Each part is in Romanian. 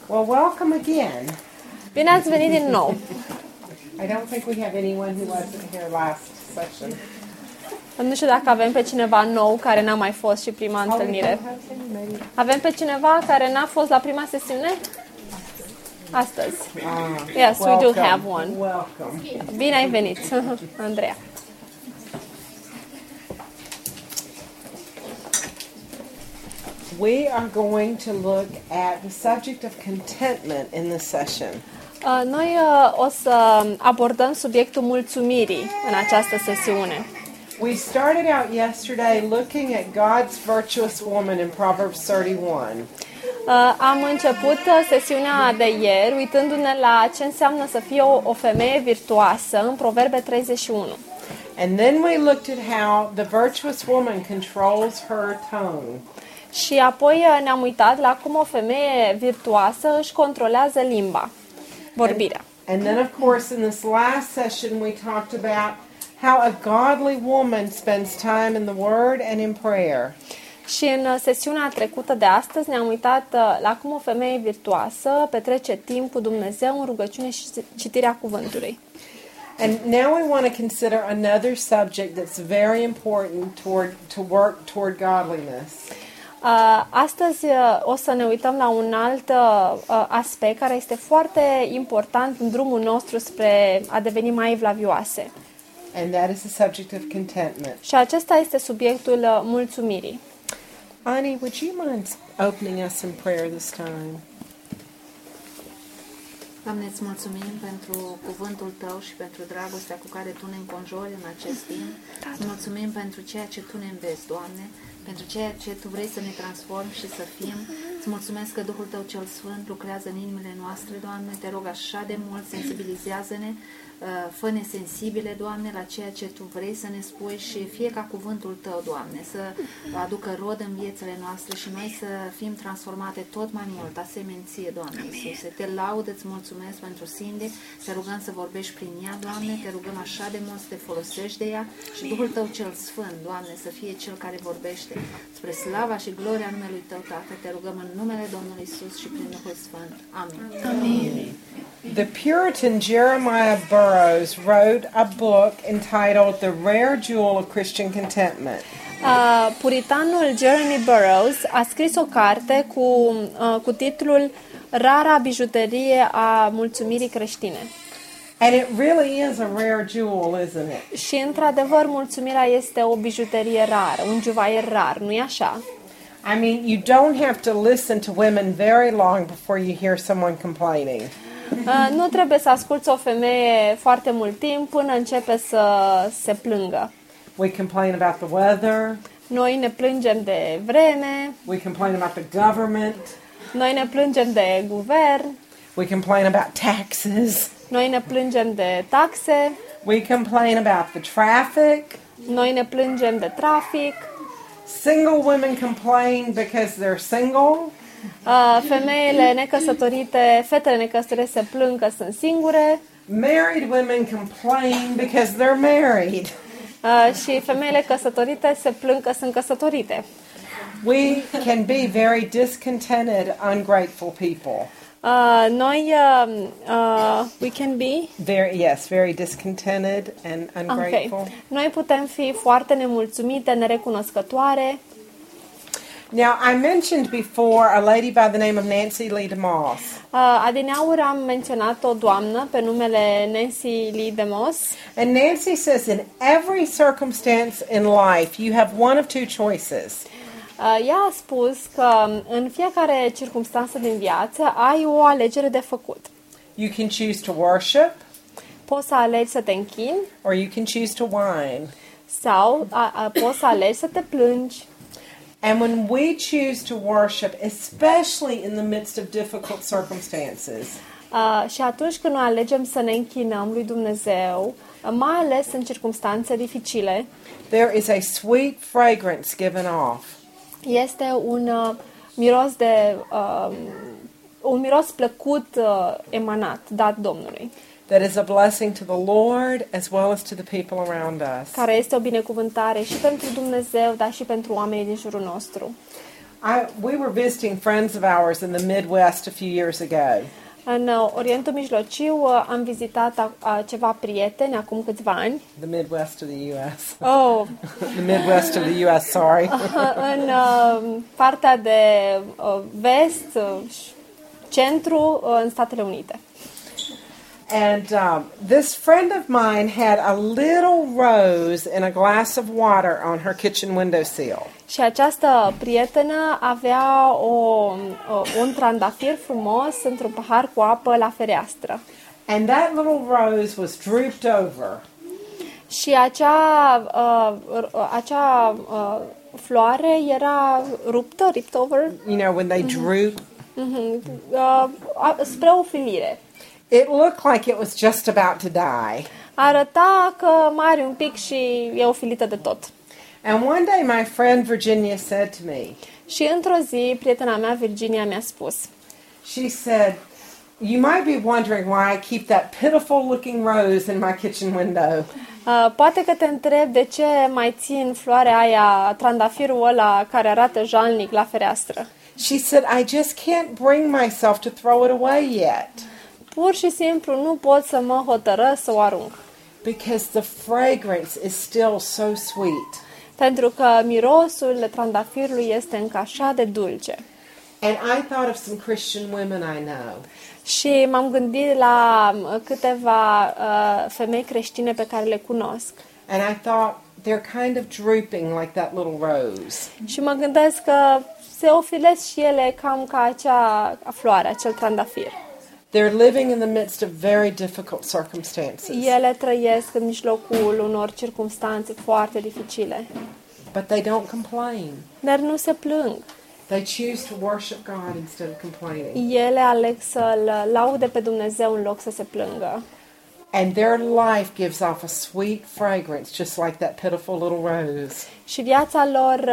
Well, welcome again. Bine ați venit din nou. I don't think we have anyone who wasn't here last session. Nu știu dacă avem pe cineva nou care n-a mai fost și prima întâlnire. Avem pe cineva care n-a fost la prima sesiune? Astăzi. Yes, we do have one. Welcome. Bine ai venit, Andreea. We are going to look at the subject of contentment in this session. Noi o să abordăm subiectul mulțumirii în această sesiune. We started out yesterday looking at God's virtuous woman in Proverbs 31. Am început sesiunea de ieri uitându-ne la ce înseamnă să fie o femeie virtuoasă în Proverbe 31. And then we looked at how the virtuous woman controls her tongue. Și apoi ne-am uitat la cum o femeie virtuoasă își controlează limba, vorbirea. And then, of course, in this last session, we talked about how a godly woman spends time in the Word and in prayer. Și în sesiunea trecută de astăzi ne-am uitat la cum o femeie virtuoasă petrece timp cu Dumnezeu în rugăciune și citirea cuvântului. And now we want to consider another subject that's very important to work toward godliness. Astăzi o să ne uităm la un alt aspect care este foarte important în drumul nostru spre a deveni mai evlavioase. And that is the subject of contentment. Și acesta este subiectul mulțumirii. Ani, would you mind opening us in prayer this time? Doamne, îți mulțumim pentru cuvântul Tău și pentru dragostea cu care Tu ne înconjori în acest timp. Îți mulțumim pentru ceea ce Tu ne înveți, Doamne, pentru ceea ce Tu vrei să ne transformi și să fim. Îți mulțumesc că Duhul Tău cel Sfânt lucrează în inimile noastre, Doamne. Te rog așa de mult, sensibilizează-ne, fă-ne sensibile, Doamne, la ceea ce Tu vrei să ne spui și fie ca cuvântul Tău, Doamne, să aducă rod în viețile noastre și noi să fim transformate tot mai mult, asemenție, Doamne Iisuse. Te laud, îți mulțumesc pentru Cindy, te rugăm să vorbești prin ea, Doamne, te rugăm așa de mult să te folosești de ea și Duhul Tău cel Sfânt, Doamne, să fie Cel care vorbește spre slava și gloria numelui Tău, Tată, te rugăm în numele Domnului Iisus și prin Duhul Sfânt. Amin. Amin. The Puritan Jeremiah Burroughs wrote a book entitled The Rare Jewel of Christian Contentment. Puritanul Jeremy Burroughs a scris o carte cu titlul Rara bijuterie a mulțumirii creștine. And it really is a rare jewel, isn't it? Și într-adevăr mulțumirea este o bijuterie rară, un juvaier rar, nu-i așa? I mean, you don't have to listen to women very long before you hear someone complaining. Nu trebuie să asculți o femeie foarte mult timp până începe să se plângă. We complain about the weather. Noi ne plângem de vreme. We complain about the government. Noi ne plângem de guvern. We complain about taxes. Noi ne plângem de taxe. We complain about the traffic. Noi ne plângem de trafic. Single women complain because they're single. Femeile necăsătorite, fetele necăsătorite se plâng că sunt singure. Married women complain because they're married. Și femeile căsătorite se plâng că sunt căsătorite. We can be very discontented, ungrateful people. We can be very discontented and ungrateful. Okay. Noi putem fi foarte nemulțumite, nerecunoscătoare. Now, I mentioned before a lady by the name of Nancy Lee DeMoss. Adineauri am menționat o doamnă pe numele Nancy Lee DeMoss. And Nancy says in every circumstance in life, you have one of two choices. Ea a spus că în fiecare circumstanță din viață ai o alegere de făcut. You can choose to worship. Poți să alegi să te închini. Or you can choose to whine. Sau poți să alegi să te plângi. And when we choose to worship, especially in the midst of difficult circumstances, și atunci când noi alegem să ne închinăm lui Dumnezeu, mai ales în circumstanțe dificile, there is a sweet fragrance given off. Este un miros un miros plăcut emanat, dat Domnului. That is a blessing to the Lord as well as to the people around us. Care este o binecuvântare și pentru Dumnezeu, dar și pentru oamenii din jurul nostru. We were visiting friends of ours in the Midwest a few years ago. În Orientul Mijlociu am vizitat ceva prieteni acum câțiva ani. The Midwest of the U.S. Oh, The Midwest of the U.S., sorry. în partea de vest, centru, în Statele Unite. And this friend of mine had a little rose in a glass of water on her kitchen windowsill. Și această prietenă avea un trandafir frumos într-un pahar cu apă la fereastră. And that little rose was drooped over. Și acea floare era ruptă, ripped over, You know, when they droop. spre o filire. It looked like it was just about to die. Arăta că mai are un pic și e ofilită de tot. And one day my friend Virginia said to me, Și într-o zi, prietena mea, Virginia, mi-a spus, she said, you might be wondering why I keep that pitiful looking rose in my kitchen window. Poate că te întreb de ce mai țin floarea aia, trandafirul ăla care arată jalnic la fereastră. She said, I just can't bring myself to throw it away yet. Pur și simplu nu pot să mă hotărăsc să o arunc. Because the fragrance is still so sweet. Pentru că mirosul trandafirului este încă așa de dulce. And I thought of some Christian women I know. Și m-am gândit la câteva femei creștine pe care le cunosc. And I thought they're kind of drooping like that little rose. Și mă gândesc că se ofilesc și ele cam ca acea floare, acel trandafir. They're living in the midst of very difficult circumstances. Ele trăiesc în mijlocul unor circumstanțe foarte dificile. But they don't complain. Dar nu se plâng. They choose to worship God instead of complaining. Ele aleg să-L laude pe Dumnezeu în loc să se plângă. And their life gives off a sweet fragrance, just like that pitiful little rose. Și viața lor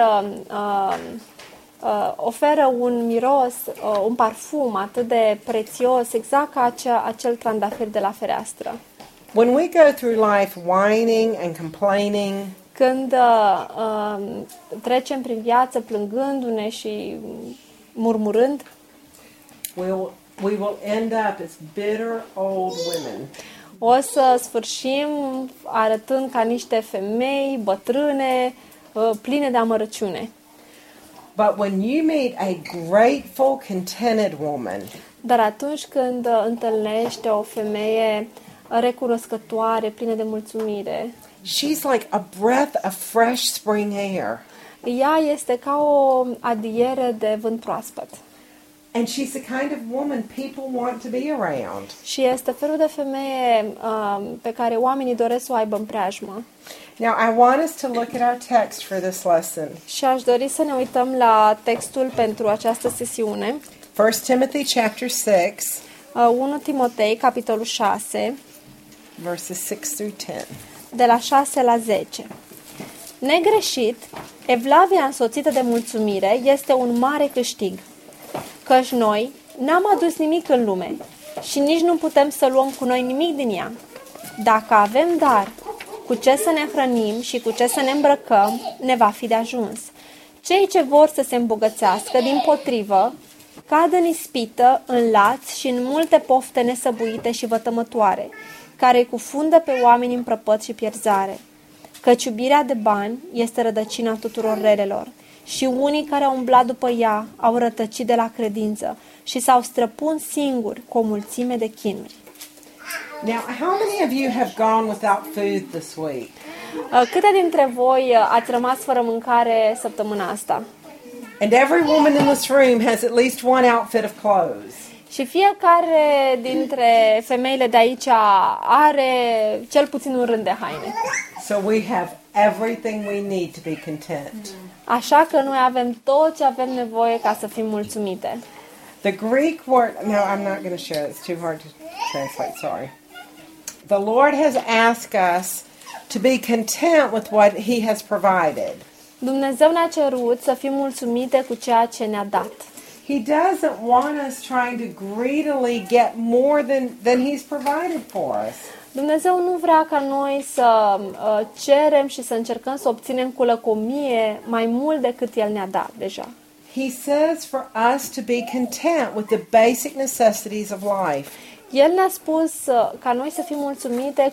oferă un miros, un parfum atât de prețios, exact ca acel trandafir de la fereastră. When we go through life whining and complaining, Când trecem prin viață plângându-ne și murmurând, we will end up as bitter old women. o să sfârșim arătând ca niște femei bătrâne, pline de amărăciune. But when you meet a grateful, contented woman, Dar atunci când întâlnești o femeie recunoscătoare, plină de mulțumire, she's like a breath of fresh spring air. ea este ca o adiere de vânt proaspăt. And she's the kind of woman people want to be around. Și este felul de femeie pe care oamenii doresc să o aibă în preajmă. Now, I want us to look at our text for this lesson. Și aș dori să ne uităm la textul pentru această sesiune. 1 Timothy chapter 6, 1 Timotei, capitolul 6, verses 6 through 10. de la 6 la 10. Negreșit, evlavia însoțită de mulțumire este un mare câștig, căci noi n-am adus nimic în lume și nici nu putem să luăm cu noi nimic din ea. Dacă avem dar cu ce să ne hrănim și cu ce să ne îmbrăcăm, ne va fi de ajuns. Cei ce vor să se îmbogățească, dimpotrivă, cad în ispită, în lați și în multe pofte nesăbuite și vătămătoare, care îi cufundă pe oameni în prăpăd și pierzare. Căci iubirea de bani este rădăcina tuturor relelor și unii care au umblat după ea au rătăcit de la credință și s-au străpuns singuri cu o mulțime de chinuri. Now, how many of you have gone without food this week? Câte dintre voi ați rămas fără mâncare săptămâna asta? And every woman in this room has at least one outfit of clothes. Și fiecare dintre femeile de aici are cel puțin un rând de haine. So we have everything we need to be content. Așa că noi avem tot ce avem nevoie ca să fim mulțumite. The Greek word, no, I'm not going to share. It's too hard to translate, sorry. The Lord has asked us to be content with what He has provided. Dumnezeu ne-a cerut să fim mulțumite cu ceea ce ne-a dat. He doesn't want us trying to greedily get more than He's provided for us. Dumnezeu nu vrea ca noi să cerem și să încercăm să obținem cu lăcomie mai mult decât El ne-a dat deja. He says for us to be content with the basic necessities of life. El ne-a spus ca noi să fim mulțumite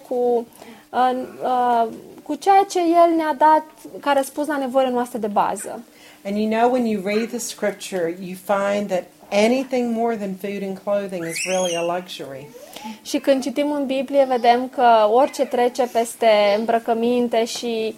cu ceea ce El ne-a dat ca răspuns la nevoile noastre de bază. And you know, when you read the scripture, you find that anything more than food and clothing is really a luxury. Și când citim în Biblie, vedem că orice trece peste îmbrăcăminte și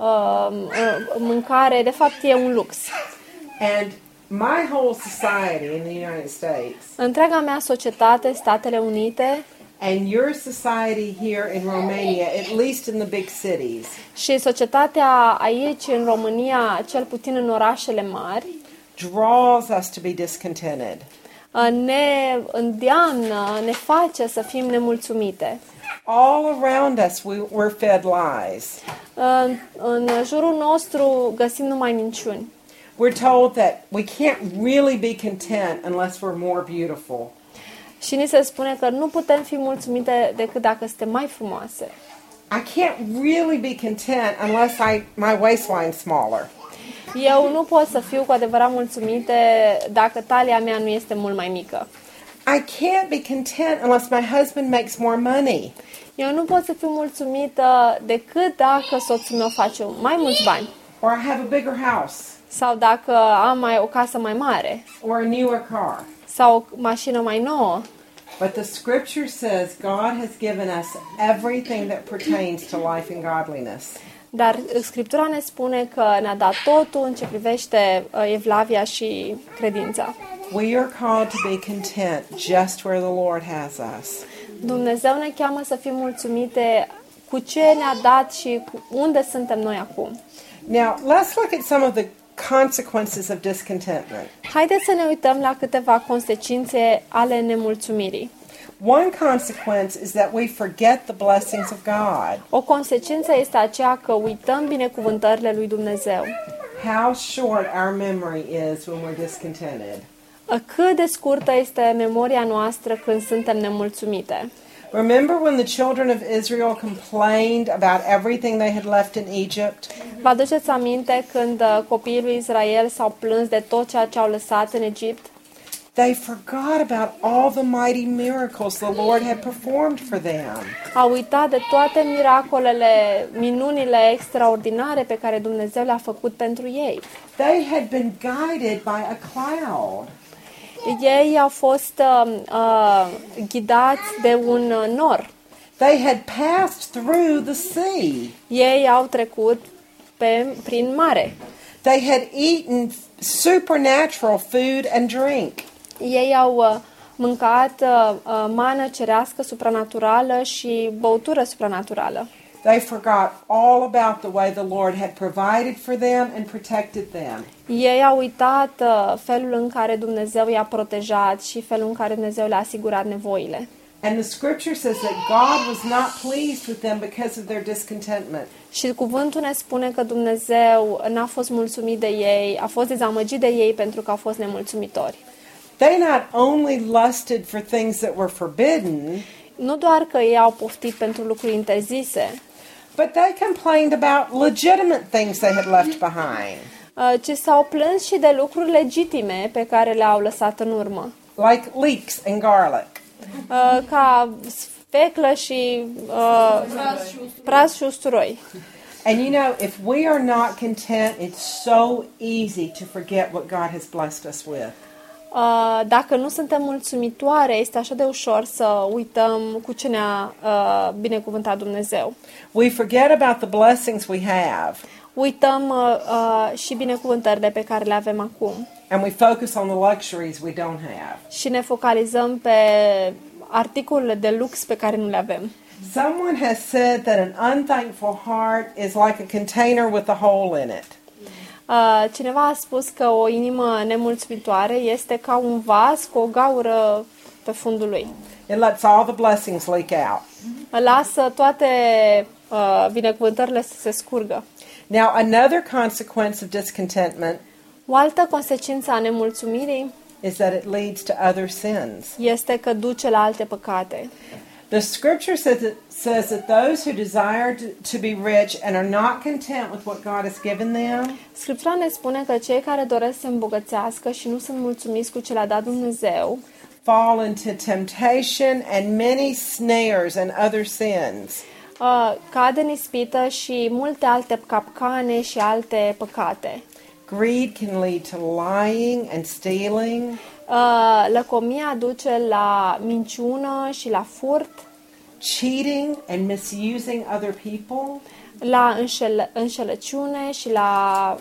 mâncare, de fapt, e un lux. And my whole society in the United States, Întreaga mea societate, Statele Unite, and your society here in Romania, at least in the big cities, și societatea aici, în România, cel puțin în orașele mari, draws us to be discontented. ne îndeamnă, ne face să fim nemulțumite. All around us, we're fed lies. În jurul nostru găsim numai minciuni. We're told that we can't really be content unless we're more beautiful. Și ni se spune că nu putem fi mulțumite decât dacă suntem mai frumoase. I can't really be content unless my waistline's smaller. Eu nu pot să fiu cu adevărat mulțumite dacă talia mea nu este mult mai mică. I can't be content unless my husband makes more money. Eu nu pot să fiu mulțumită decât dacă soțul meu face mai mulți bani. Or I have a bigger house. Sau dacă am o casă mai mare. Or a newer car. Sau o mașină mai nouă. But the scripture says God has given us everything that pertains to life and godliness. Dar Scriptura ne spune că ne-a dat totul în ce privește evlavia și credința. We are called to be content just where the Lord has us. Dumnezeu ne cheamă să fim mulțumite cu ce ne-a dat și unde suntem noi acum. Now, let's look at some of the consequences of discontentment. Haideți să ne uităm la câteva consecințe ale nemulțumirii. One consequence is that we forget the blessings of God. O consecință este aceea că uităm binecuvântările lui Dumnezeu. How short our memory is when we're discontented. Cât de scurtă este memoria noastră când suntem nemulțumite. Remember when the children of Israel complained about everything they had left in Egypt? Vă aduceți aminte când copiii lui Israel s-au plâns de tot ceea ce au lăsat în Egipt? They forgot about all the mighty miracles the Lord had performed for them. Au uitat de toate miracolele, minunile extraordinare pe care Dumnezeu le-a făcut pentru ei. They had been guided by a cloud. Ei au fost ghidați de un nor. They had passed through the sea. Ei au trecut prin mare. They had eaten supernatural food and drink. Ei au mâncat mană cerească supranaturală și băutură supranaturală. They forgot all about the way the Lord had provided for them and protected them. Ei au uitat felul în care Dumnezeu i-a protejat și felul în care Dumnezeu le-a asigurat nevoile. And the scripture says that God was not pleased with them because of their discontentment. Și cuvântul ne spune că Dumnezeu n-a fost mulțumit de ei, a fost dezamăgit de ei pentru că au fost nemulțumitori. They not only lusted for things that were forbidden, Nu doar că ei au poftit pentru lucruri interzise, but they complained about legitimate things they had left behind. ci s-au plâns și de lucruri legitime pe care le-au lăsat în urmă. Like leeks and garlic. Ca sfeclă și praz și usturoi. And you know, if we are not content, it's so easy to forget what God has blessed us with. Dacă nu suntem mulțumitoare, este așa de ușor să uităm cu ce ne-a binecuvântat Dumnezeu. We forget about the blessings we have. Uităm și binecuvântările pe care le avem acum. And we focus on the luxuries we don't have. Și ne focalizăm pe articolele de lux pe care nu le avem. Someone has said that an unthankful heart is like a container with a hole in it. Cineva a spus că o inimă nemulțumitoare este ca un vas cu o gaură pe fundul lui. It lets all the blessings leak out. Lasă toate binecuvântările să se scurgă. Now, another consequence of discontentment O altă consecință a nemulțumirii is that it leads to other sins. este că duce la alte păcate. The scripture says that those who desire to be rich and are not content with what God has given them, Scriptura ne spune că cei care doresc să se îmbogățească și nu sunt mulțumiți cu ce le-a dat Dumnezeu, fall into temptation and many snares and other sins. cad în ispită și multe alte capcane și alte păcate. Greed can lead to lying and stealing. Lăcomia duce la minciună și la furt, Cheating and misusing other people, la înșelăciune și la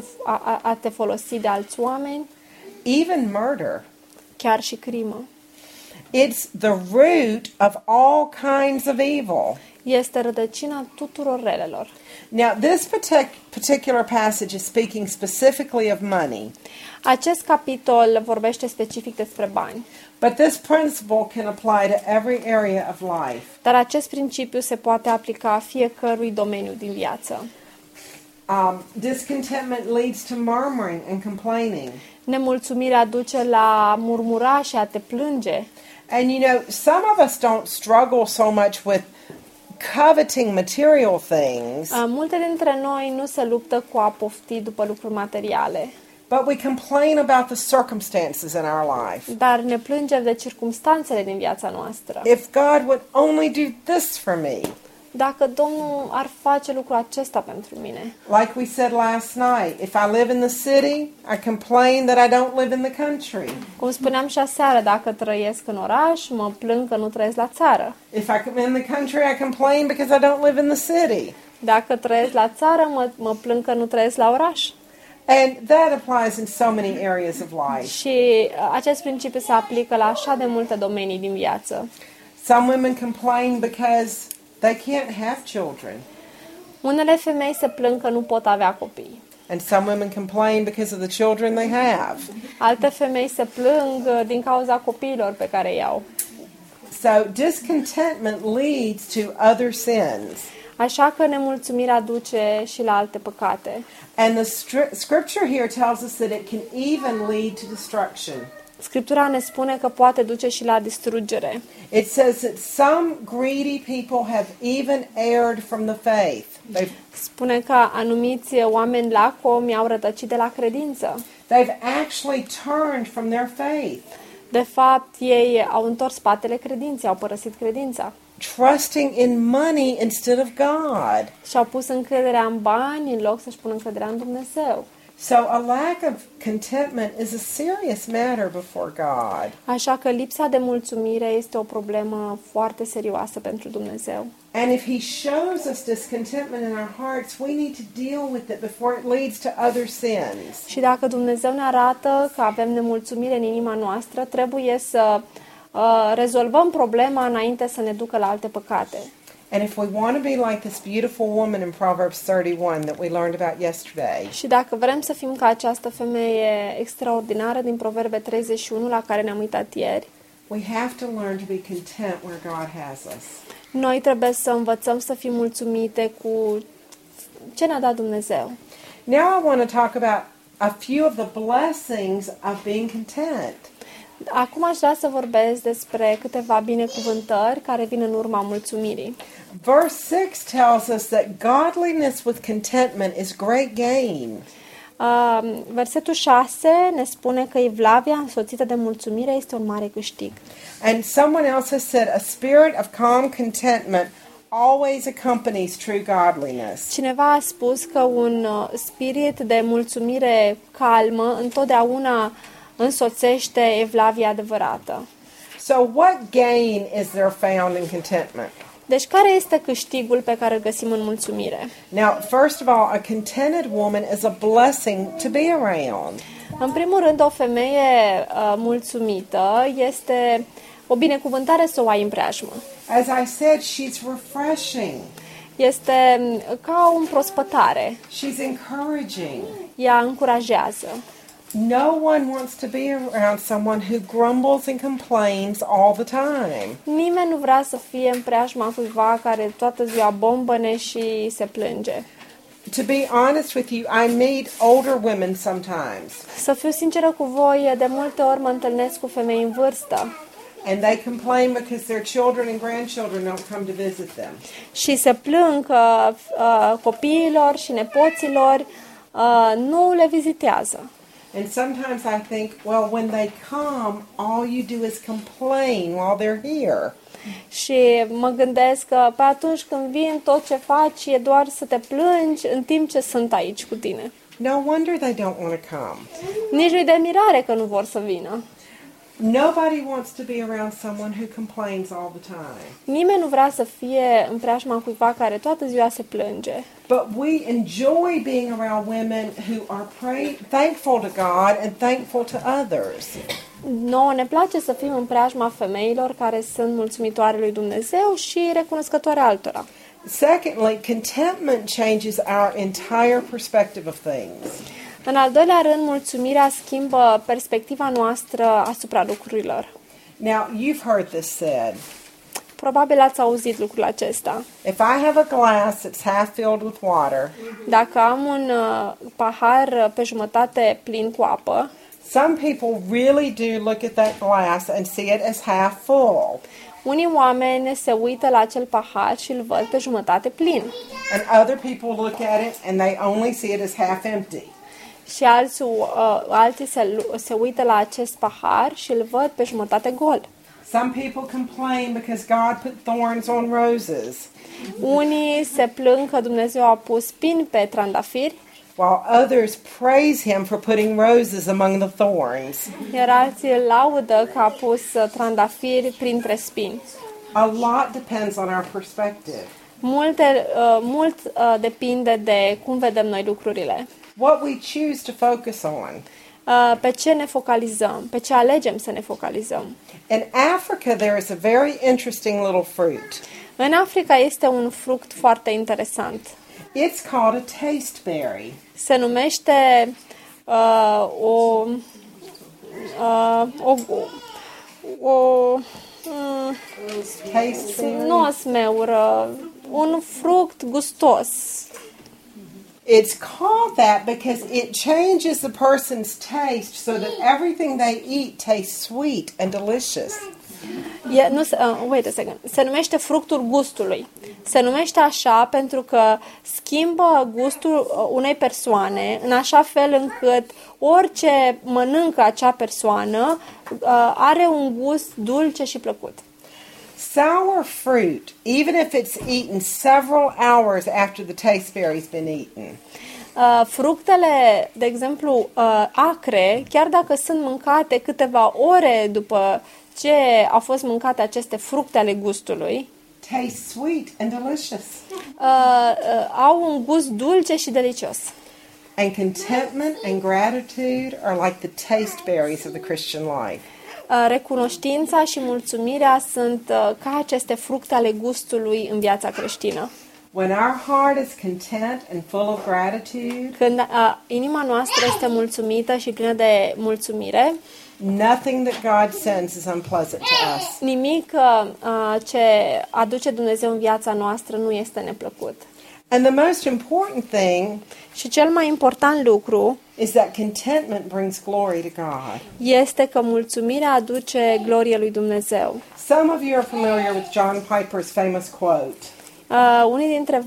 a te folosi de alți oameni, even murder. chiar și crimă. It's the root of all kinds of evil. Este rădăcina tuturor relelor. Now, this particular passage is speaking specifically of money, Acest capitol vorbește specific despre bani, but this principle can apply to every area of life. dar acest principiu se poate aplica fiecărui domeniu din viață. Discontentment leads to murmuring and complaining. Nemulțumirea duce la murmura și a te plânge. And you know, some of us don't struggle so much with coveting material things, Multe dintre noi nu se luptă cu a pofti după lucruri materiale, but we complain about the circumstances in our life. dar ne plângem de circumstanțele din viața noastră. If God would only do this for me, Dacă Domnul ar face lucrul acesta pentru mine. like we said last night, if I live in the city, I complain that I don't live in the country. Cum spuneam și aseară, dacă trăiesc în oraș, mă plâng că nu trăiesc la țară. If I'm in the country, I complain because I don't live in the city. Dacă trăiesc la țară, mă plâng că nu trăiesc la oraș. And that applies in so many areas of life. Și acest principiu se aplică la așa de multe domenii din viață. Some women complain because they can't have children. Unele femei se plâng că nu pot avea copii. And some women complain because of the children they have. Alte femei se plâng din cauza copiilor pe care îi au. So discontentment leads to other sins. Așa că nemulțumirea duce și la alte păcate. And the scripture here tells us that it can even lead to destruction. Scriptura ne spune că poate duce și la distrugere. It says that some greedy people have even erred from the faith. Spune că anumiți oameni lacomi au rătăcit de la credință. They've actually turned from their faith, De fapt, ei au întors spatele credinței, au părăsit credința trusting in money instead of God. și au pus încrederea în bani în loc să-și pună încrederea în Dumnezeu. So a lack of contentment is a serious matter before God. Așa că lipsa de mulțumire este o problemă foarte serioasă pentru Dumnezeu. And if He shows us discontentment in our hearts, we need to deal with it before it leads to other sins. Și dacă Dumnezeu ne arată că avem nemulțumire în inima noastră, trebuie să rezolvăm problema înainte să ne ducă la alte păcate. And if we want to be like this beautiful woman in Proverbs 31 that we learned about yesterday, Și dacă vrem să fim ca această femeie extraordinară din Proverbe 31 la care ne-am uitat ieri, we have to learn to be content where God has us. noi trebuie să învățăm să fim mulțumite cu ce ne-a dat Dumnezeu. Now I want to talk about a few of the blessings of being content. Acum aș vrea să vorbesc despre câteva binecuvântări care vin în urma mulțumirii. Verse 6 tells us that godliness with contentment is great gain. Versetul 6 ne spune că evlavia însoțită de mulțumire este un mare câștig. And someone else has said a spirit of calm contentment always accompanies true godliness. Cineva a spus că un spirit de mulțumire calmă întotdeauna însoțește evlavia adevărată. So what gain is there found in contentment? Deci care este câștigul pe care îl găsim în mulțumire? Now, first of all, a contented woman is a blessing to be around. În primul rând, o femeie mulțumită este o binecuvântare să o ai în preajmă. As I said, she's refreshing. Este ca o împrospătare. She's encouraging. Ea încurajează. No one wants to be around someone who grumbles and complains all the time. Nimeni nu vrea să fie în preajma cuiva care toată ziua bombăne și se plânge. To be honest with you, I meet older women sometimes. Să fiu sinceră cu voi, de multe ori mă întâlnesc cu femei în vârstă. And they complain because their children and grandchildren don't come to visit them. Și se plâng că copiilor și nepoților nu le vizitează. And sometimes I think, well, when they come, all you do is complain while they're here. Și mă gândesc că pe atunci când vin, tot ce faci e doar să te plângi în timp ce sunt aici cu tine. No wonder they don't want to come. Nici nu-i de mirare că nu vor să vină. Nobody wants to be around someone who complains all the time. Nimeni nu vrea să fie în preajma cuiva care toată ziua se plânge. But we enjoy being around women who are thankful to God and thankful to others. Nouă ne place să fim în preajma femeilor care sunt mulțumitoare lui Dumnezeu și recunoscătoare altora. Secondly, contentment changes our entire perspective of things. În al doilea rând, mulțumirea schimbă perspectiva noastră asupra lucrurilor. Now, you've heard this said. Probabil ați auzit lucrul acesta. If I have a glass that's half filled with water, Dacă am un pahar pe jumătate plin cu apă, some people really do look at that glass and see it as half full. unii oameni se uită la acel pahar și îl văd pe jumătate plin. And other people look at it and they only see it as half empty. Și alții se uită la acest pahar și îl văd pe jumătate gol. Some people complain because God put thorns on roses, Unii se plâng că Dumnezeu a pus spini pe trandafiri, while others praise Him for putting roses among the thorns. iar alții îl laudă că a pus trandafiri printre spini. A lot depends on our perspective. Mult depinde de cum vedem noi lucrurile. What we choose to focus on. Pe ce ne focalizăm, pe ce alegem să ne focalizăm. In Africa, there is a very interesting little fruit. În Africa este un fruct foarte interesant. It's called a tasteberry. Se numește Tasteberry. nu o smeură, un fruct gustos. It's called that because it changes the person's taste so that everything they eat tastes sweet and delicious. Wait a second. Se numește fructul gustului. Se numește așa pentru că schimbă gustul unei persoane în așa fel încât orice mănâncă acea persoană are un gust dulce și plăcut. Sour fruit, even if it's eaten several hours after the tasteberry's been eaten, Fructele, de exemplu, acre, chiar dacă sunt mâncate câteva ore după ce au fost mâncate aceste fructe ale gustului, taste sweet and delicious. au un gust dulce și delicios. And contentment and gratitude are like the tasteberries of the Christian life. Recunoștința și mulțumirea sunt ca aceste fructe ale gustului în viața creștină. When our heart is content and full of gratitude, Când inima noastră este mulțumită și plină de mulțumire, nothing that God sends is unpleasant to us. nimic ce aduce Dumnezeu în viața noastră nu este neplăcut. And the most important thing Și cel mai important lucru is that contentment brings glory to God. este că mulțumirea aduce glorie lui Dumnezeu. Some of you are familiar with John Piper's famous quote. Unele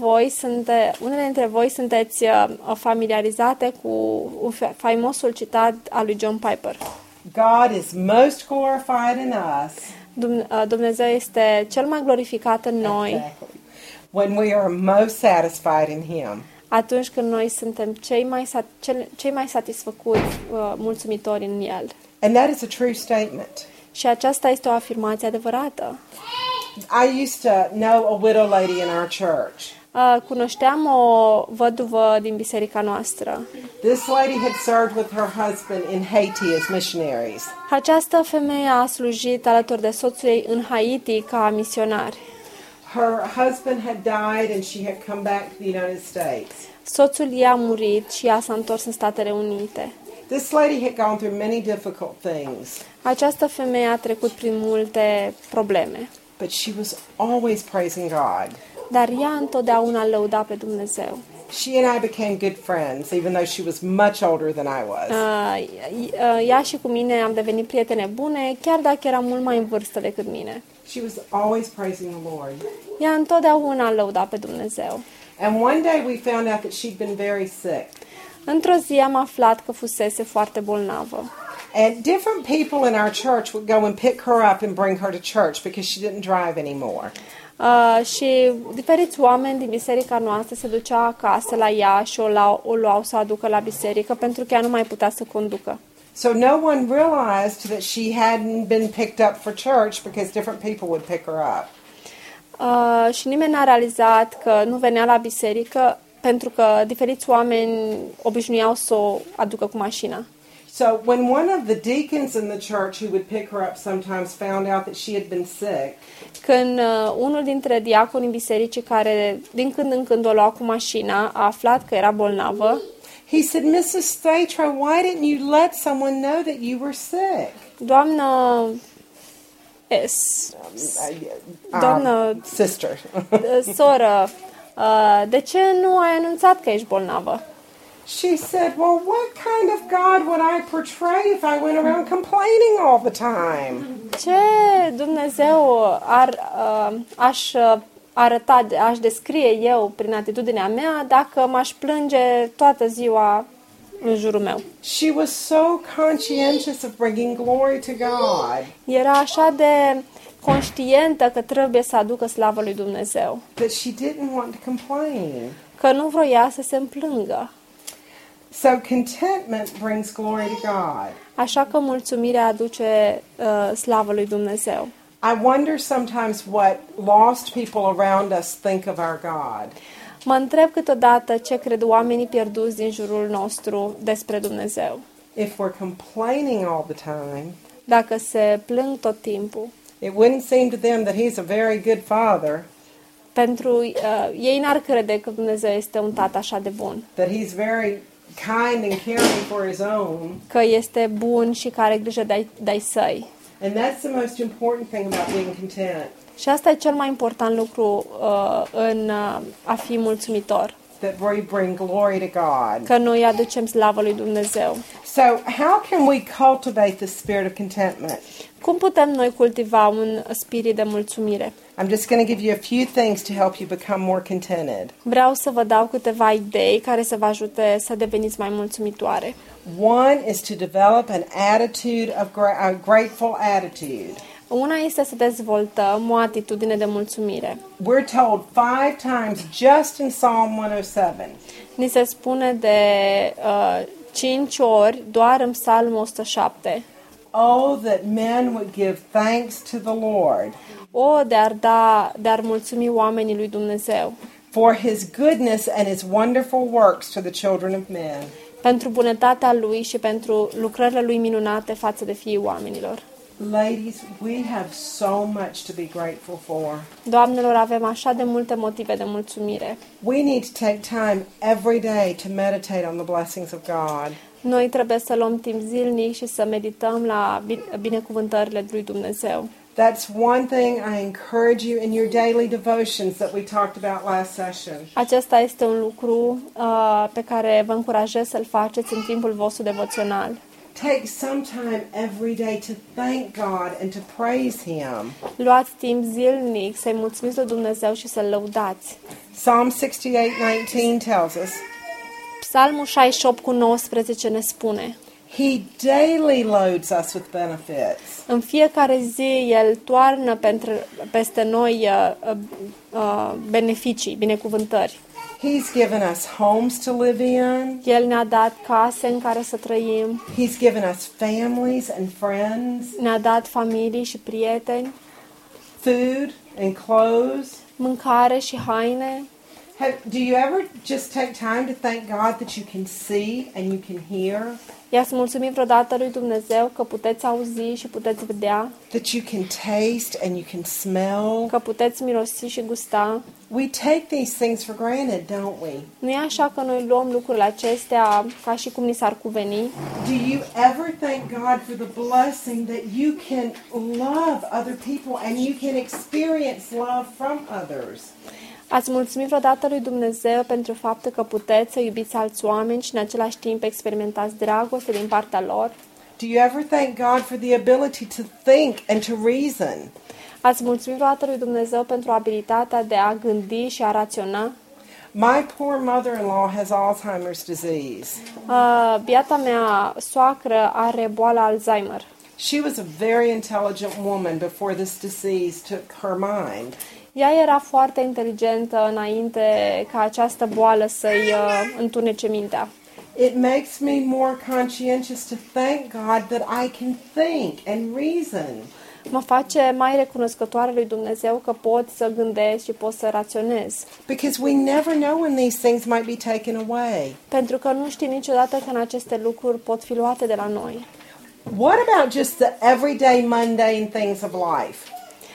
dintre voi sunteți familiarizate cu faimosul citat al lui John Piper. God is most glorified in us Dumnezeu este cel mai glorificat în noi when we are most satisfied in Him. atunci când noi suntem cei mai satisfăcuți, mulțumitori în El. And that is a true statement. Și aceasta este o afirmație adevărată. I used to know a widow lady in our church. Cunoșteam o văduvă din biserica noastră. This lady had served with her husband in Haiti as missionaries. Această femeie a slujit alături de soțul ei în Haiti ca misionar. Her husband had died and she had come back to the United States. Soțul ei a murit și ea s-a întors în Statele Unite. This lady had gone through many difficult things, Această femeie a trecut prin multe probleme, but she was always praising God. dar ea întotdeauna lăuda pe Dumnezeu. She and I became good friends, even though she was much older than I was. Ea și cu mine am devenit prietene bune, chiar dacă era mult mai în vârstă decât mine. She was always praising the Lord. Ea întotdeauna lăuda pe Dumnezeu. And one day we found out that she'd been very sick. Într-o zi am aflat că fusese foarte bolnavă. And different people in our church would go and pick her up and bring her to church because she didn't drive anymore. Și diferiți oameni din biserica noastră se duceau acasă la ea și o luau să o aducă la biserică pentru că ea nu mai putea să conducă. So no one realized that she hadn't been picked up for church because different people would pick her up. Și nimeni n-a realizat că nu venea la biserică pentru că diferiți oameni obișnuiau să o aducă cu mașina. So when one of the deacons in the church who would pick her up sometimes found out that she had been sick, când unul dintre diaconii bisericii care din când în când o lua cu mașina a aflat că era bolnavă, he said, "Mrs. Statra, why didn't you let someone know that you were sick?" doamnă Sister. soră, de ce nu ai anunțat că ești bolnavă? She said, "Well, what kind of God would I portray if I went around complaining all the time?" Ce Dumnezeu aș arăta, aș descrie eu prin atitudinea mea dacă m-aș plânge toată ziua în jurul meu? She was so conscientious of bringing glory to God Era așa de conștientă că trebuie să aducă slavă lui Dumnezeu, that she didn't want to complain. că nu vroia să se împlângă. So contentment brings glory to God. Așa că mulțumirea aduce slavă lui Dumnezeu. I wonder sometimes what lost people around us think of our God. Mă întreb câteodată ce cred oamenii pierduți din jurul nostru despre Dumnezeu. If we're complaining all the time, Dacă se plâng tot timpul, it wouldn't seem to them that He's a very good Father, pentru ei n-ar crede că Dumnezeu este un tată așa de bun, that He's very kind and caring for His own. că este bun și că are grijă de-ai săi. And that's the most important thing about being content, Și asta e cel mai important lucru în a fi mulțumitor, that we bring glory to God. că noi aducem slavă lui Dumnezeu. So how can we cultivate the spirit of contentment? Cum putem noi cultiva un spirit de mulțumire? I'm just going to give you a few things to help you become more contented. Vreau să vă dau câteva idei care să vă ajute să deveniți mai mulțumitoare. One is to develop an attitude of a grateful attitude. Una este să dezvoltăm o atitudine de mulțumire. We're told 5 times just in Psalm 107. Ni se spune de 5 ori doar în Psalmul 107. Oh, that men would give thanks to the Lord De-ar mulțumi oamenii lui Dumnezeu for His goodness and His wonderful works to the children of men. pentru bunătatea lui și pentru lucrările lui minunate față de fiii oamenilor. Ladies, we have so much to be grateful for. Doamnelor, avem așa de multe motive de mulțumire. We need to take time every day to meditate on the blessings of God. Noi trebuie să luăm timp zilnic și să medităm la binecuvântările lui Dumnezeu. That's one thing I encourage you in your daily devotions that we talked about last session. Acesta este un lucru pe care vă încurajez să-l faceți în timpul vostru devoțional. Take some time every day to thank God and to praise Him. Luați timp zilnic să-i mulțumiți lui Dumnezeu și să-l lăudați. Psalm 68:19 tells us, Psalmul 68:19 ne spune: He daily loads us with benefits. în fiecare zi El toarnă peste noi beneficii, binecuvântări. He's given us homes to live in. El ne-a dat case în care să trăim, He's given us families and friends, ne-a dat familii și prieteni, food and clothes. mâncare și haine. Do you ever just take time to thank God that you can see and you can hear? I-ați mulțumit vreodată lui Dumnezeu că puteți auzi și puteți vedea, That you can taste and you can smell? că puteți mirosi și gusta? We take these things for granted, don't we? Nu e așa că noi luăm lucrurile acestea ca și cum ni s-ar cuveni? Do you ever thank God for the blessing that you can love other people and you can experience love from others? Ați mulțumit vreodată lui Dumnezeu pentru faptul că puteți să iubiți alți oameni și în același timp experimentați dragoste din partea lor? Do you ever thank God for the ability to think and to reason? Ați mulțumit vreodată lui Dumnezeu pentru abilitatea de a gândi și a raționa? My poor mother-in-law has Alzheimer's disease. Biata mea soacră are boala Alzheimer. She was a very intelligent woman before this disease took her mind. Ea era foarte inteligentă înainte ca această boală să-i întunece mintea. It makes me more conscientious to thank God that I can think and reason. Mă face mai recunoscătoare lui Dumnezeu că pot să gândesc și pot să raționez. Because we never know when these things might be taken away. Pentru că nu știi niciodată când aceste lucruri pot fi luate de la noi. What about just the everyday mundane things of life?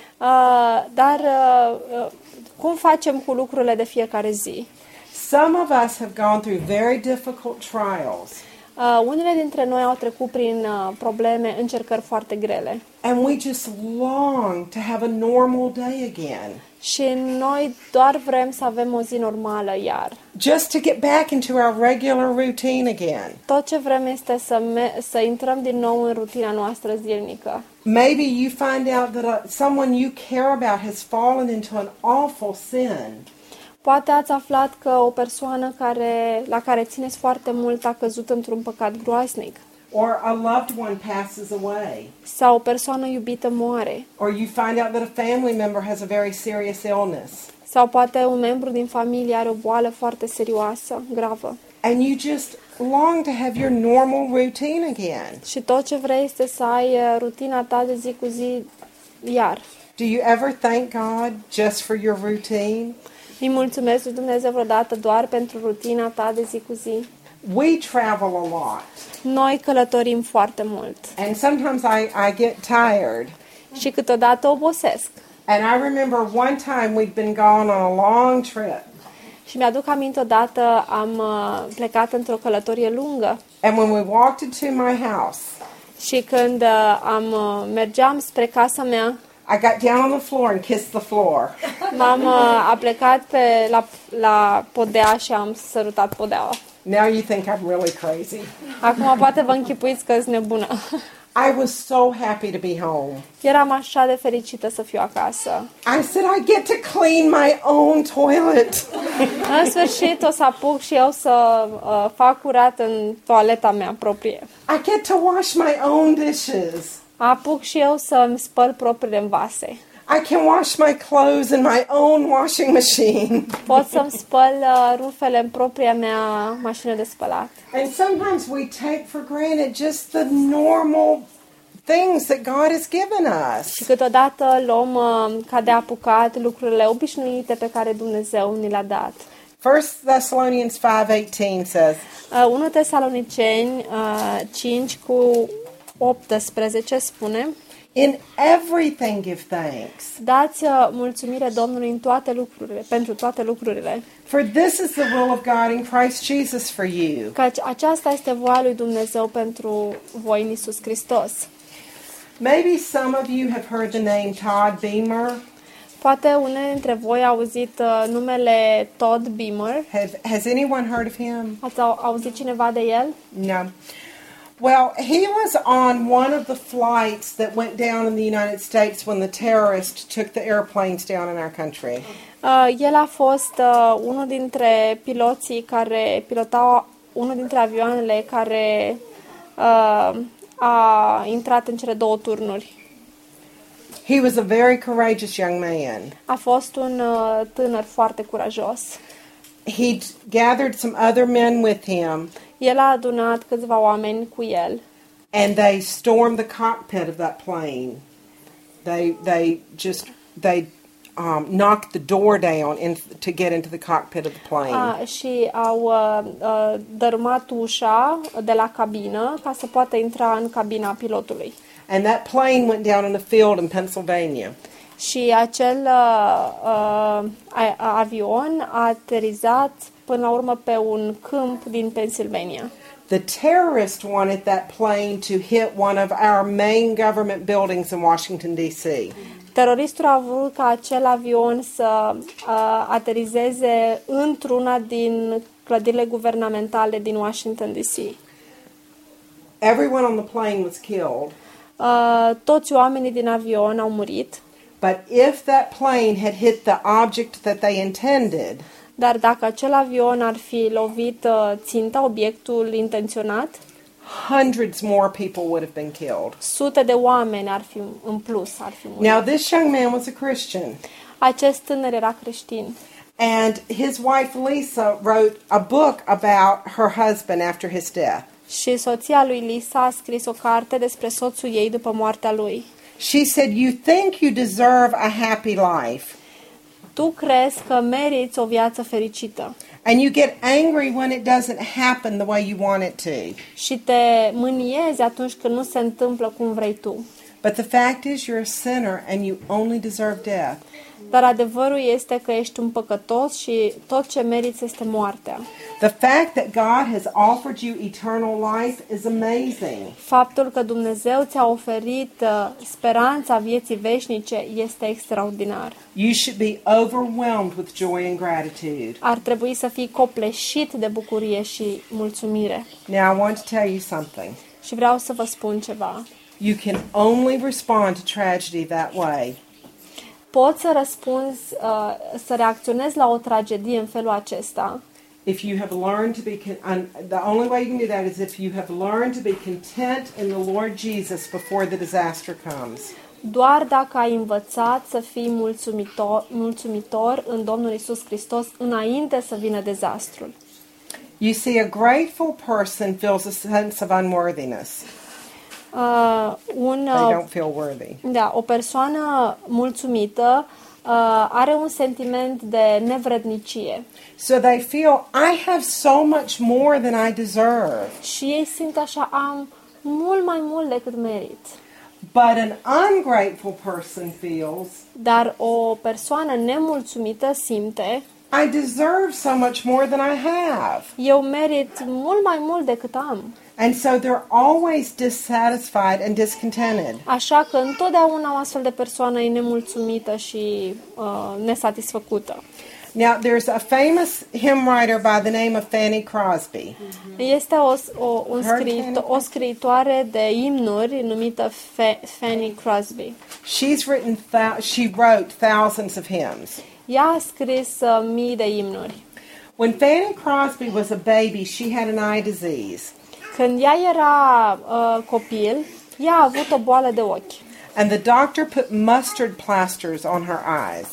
Cum facem cu lucrurile de fiecare zi? Some of us have gone through very difficult trials. Unele dintre noi au trecut prin probleme, încercări foarte grele. And we just long to have a normal day again. Și noi doar vrem să avem o zi normală iar. Just to get back into our regular routine again. Tot ce vrem este să intrăm din nou în rutina noastră zilnică. Maybe you find out that someone you care about has fallen into an awful sin. Poate ați aflat că o persoană la care țineți foarte mult a căzut într-un păcat groaznic. Or a loved one passes away. Sau o persoană iubită moare. Or you find out that a family member has a very serious illness. Sau poate un membru din familie are o boală foarte serioasă, gravă. And you just long to have your normal routine again. Și tot ce vrei este să ai rutina ta de zi cu zi iar. Do you ever thank God just for your routine? Îi mulțumesc lui Dumnezeu vreodată doar pentru rutina ta de zi cu zi? We travel a lot. Noi călătorim foarte mult. And sometimes I get tired. Și câteodată obosesc. And I remember one time we'd been gone on a long trip. Și mi-aduc aminte odată am plecat într-o călătorie lungă. And when we walked into my house, și când mergeam spre casa mea, I got down on the floor and kissed the floor. A plecat la podea și am sărutat podeaua. Now you think I'm really crazy. Acum poate vă închipuiți că sunt nebună. I was so happy to be home. Eram așa de fericită să fiu acasă. I said I get to clean my own toilet. În sfârșit o să apuc și eu să fac curat în toaleta mea proprie. I get to wash my own dishes. Apuc și eu să-mi spăl propriile vase. I can wash my clothes in my own washing machine. Pot să-mi spăl rufele în propria mea mașină de spălat. And sometimes we take for granted just the normal things that God has given us. Și câteodată luăm ca de apucat lucrurile obișnuite pe care Dumnezeu ni le-a dat. 1 Thessalonians 5:18 says, 1 Tesaloniceni 5 cu 18 spune: In everything give thanks. Dați mulțumire Domnului în toate lucrurile, pentru toate lucrurile. For this is the will of God in Christ Jesus for you. Căci aceasta este voia lui Dumnezeu pentru voi în Iisus Hristos. Maybe some of you have heard the name Todd Beamer. Poate unele dintre voi au auzit numele Todd Beamer. Has anyone heard of him? Ați auzit cineva de el? No. Well, he was on one of the flights that went down in the United States when the terrorists took the airplanes down in our country. El a fost unul dintre piloții care pilotau unul dintre avioanele care a intrat în cele două turnuri. He was a very courageous young man. A fost un tânăr foarte curajos. He gathered some other men with him. El a adunat câțiva oameni cu el. And they stormed the cockpit of that plane. They knocked the door down to get into the cockpit of the plane. Și au dărâmat ușa de la cabină ca să poată intra în cabina pilotului. And that plane went down in a field in Pennsylvania. Și acel avion a aterizat până la urmă pe un câmp din Pennsylvania. The terrorist wanted that plane to hit one of our main government buildings in Washington, D.C. Teroristul a vrut ca acel avion să aterizeze într-una din clădirile guvernamentale din Washington, D.C. Everyone on the plane was killed. Toți oamenii din avion au murit, But if that plane had hit the object that they intended, dar dacă acel avion ar fi lovit ținta, obiectul intenționat, hundreds more people would have been killed. sute de oameni ar fi în plus ar fi murit. Now, this young man was a Christian, Acest tânăr era creștin and his wife Lisa wrote a book about her husband after his death. și soția lui Lisa a scris o carte despre soțul ei după moartea lui. She said, "You think you deserve a happy life, Tu crezi că meriți o viață fericită and you get angry when it doesn't happen the way you want it to. și te mâniezi atunci când nu se întâmplă cum vrei tu. But the fact is you're a sinner and you only deserve death." Dar adevărul este că ești un păcătos și tot ce meriți este moartea. The fact that God has offered you eternal life is amazing. Faptul că Dumnezeu ți-a oferit speranța vieții veșnice este extraordinar. You should be overwhelmed with joy and gratitude. Ar trebui să fii copleșit de bucurie și mulțumire. Now I want to tell you something. Și vreau să vă spun ceva. You can only respond to tragedy that way. Poți să răspunzi, să reacționezi la o tragedie în felul acesta if you have learned to be the only way you can do that is if you have learned to be content in the Lord Jesus before the disaster comes. doar dacă ai învățat să fii mulțumitor în Domnul Isus Hristos înainte să vină dezastrul. You see, a grateful person feels a sense of unworthiness. They don't feel worthy. Da, o persoană mulțumită are un sentiment de nevrednicie. So they feel, I have so much more than I deserve. Și ei simt așa, am mult mai mult decât merit. But an ungrateful person feels, Dar o persoană nemulțumită simte, I deserve so much more than I have. eu merit mult mai mult decât am. And so they're always dissatisfied and discontented. Așa că întotdeauna o astfel de persoană e nemulțumită și nesatisfăcută. Now, there's a famous hymn writer by the name of Fanny Crosby. Este o scriitoare de imnuri numită Fanny Crosby. She wrote thousands of hymns. Ea a scris mii de imnuri. When Fanny Crosby was a baby, she had an eye disease. Când ea era copil, ea a avut o boală de ochi. And the doctor put mustard plasters on her eyes.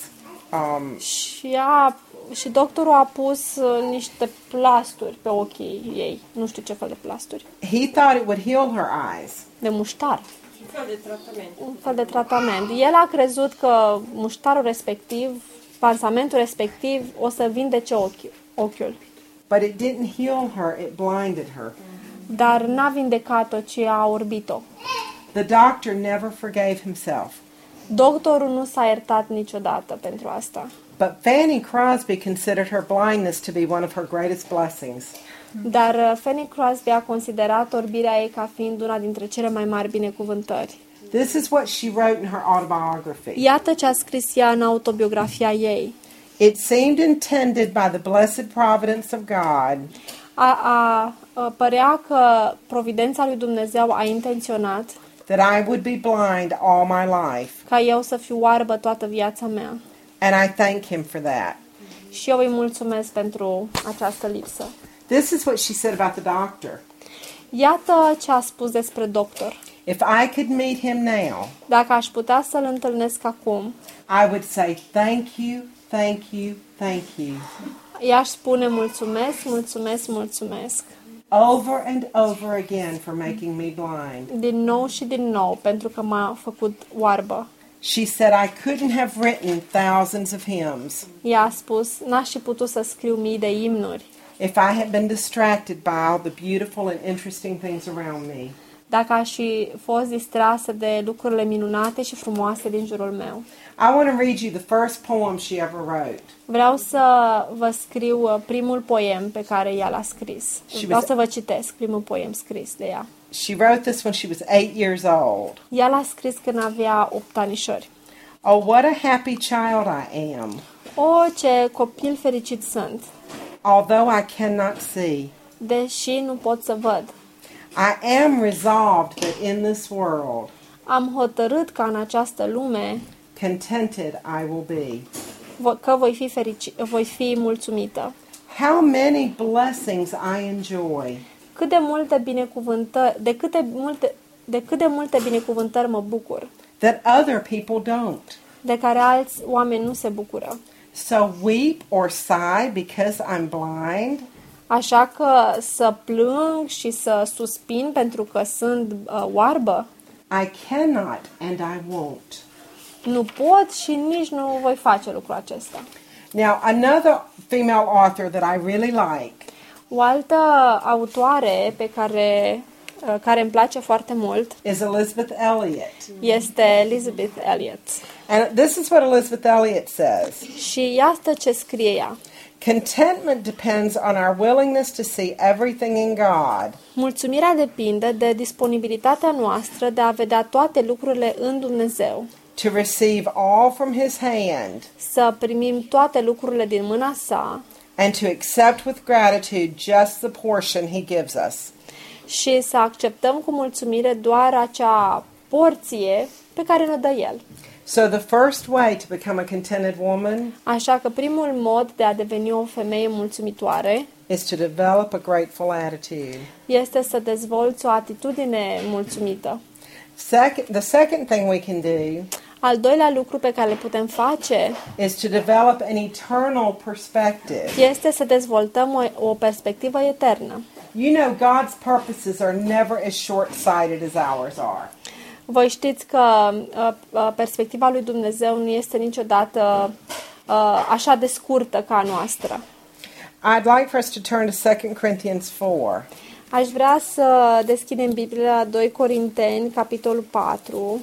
Și doctorul a pus niște plasturi pe ochii ei. Nu știu ce fel de plasturi. He thought it would heal her eyes. De muștar. Un fel de tratament. Un fel de tratament. El a crezut că muștarul respectiv, pansamentul respectiv, o să vindece ochiul. But it didn't heal her, it blinded her. Dar n-a vindecat-o, ci a orbit-o. The doctor never forgave himself. Doctorul nu s-a iertat niciodată pentru asta. But Fanny Crosby considered her blindness to be one of her greatest blessings. Dar Fanny Crosby a considerat orbirea ei ca fiind una dintre cele mai mari binecuvântări. This is what she wrote in her autobiography. Iată ce a scris ea în autobiografia ei. It seemed intended by the blessed providence of God Părea că providența lui Dumnezeu a intenționat that I would be blind all my life. ca eu să fiu oarbă toată viața mea. And I thank him for that. Și eu îi mulțumesc pentru această lipsă. This is what she said about the doctor. Iată ce a spus despre doctor. If I could meet him now, Dacă aș putea să-l întâlnesc acum, I would say thank you, thank you, thank you. i-aș spune mulțumesc, mulțumesc, mulțumesc. Over and over again for making me blind. Din nou și din nou, pentru că m-a făcut oarbă. She said I couldn't have written thousands of hymns Ea a spus, n-aș fi putut să scriu mii de imnuri if I had been distracted by all the beautiful and interesting things around me. dacă aș fi fost distrasă de lucrurile minunate și frumoase din jurul meu. I want to read you the first poem she ever wrote. Vreau să vă scriu primul poem pe care ea l-a scris. Vreau să vă citesc primul poem scris de ea. She wrote this when she was 8 years old. Ea l-a scris când avea 8 anișori. Oh, what a happy child I am. O, ce copil fericit sunt, Although I cannot see, deși nu pot să văd. I am resolved that in this world, Am hotărât ca în această lume contented I will be. că voi fi mulțumită. How many blessings I enjoy. Cât de multe binecuvântări, de cât de multe binecuvântări mă bucur, That other people don't. de care alți oameni nu se bucură. So weep or sigh because I'm blind. Așa că să plâng și să suspin pentru că sunt oarbă, I cannot and I won't. nu pot și nici nu voi face lucrul acesta. Now, another female author that I really like O altă autoare pe care îmi place foarte mult is Elizabeth Elliot. este Elizabeth Elliot. And this is what Elizabeth Elliot says. Și iată ce scrie ea. Contentment depends on our willingness to see everything in God. Mulțumirea depinde de disponibilitatea noastră de a vedea toate lucrurile în Dumnezeu, To receive all from His hand să primim toate lucrurile din mâna sa and to accept with gratitude just the portion He gives us. și să acceptăm cu mulțumire doar acea porție pe care ne dă El. So the first way to become a contented woman Așa că primul mod de a deveni o femeie mulțumitoare is to develop a grateful attitude. este să dezvolți o atitudine mulțumită. The second thing we can do Al doilea lucru pe care le putem face is to develop an eternal perspective. este să dezvoltăm o perspectivă eternă. You know, God's purposes are never as short-sighted as ours are. Voi știți că perspectiva lui Dumnezeu nu este niciodată așa de scurtă ca a noastră. I'd like for us to turn to 2 Corinthians 4. Aș vrea să deschidem Biblia la 2 Corinteni, capitolul 4.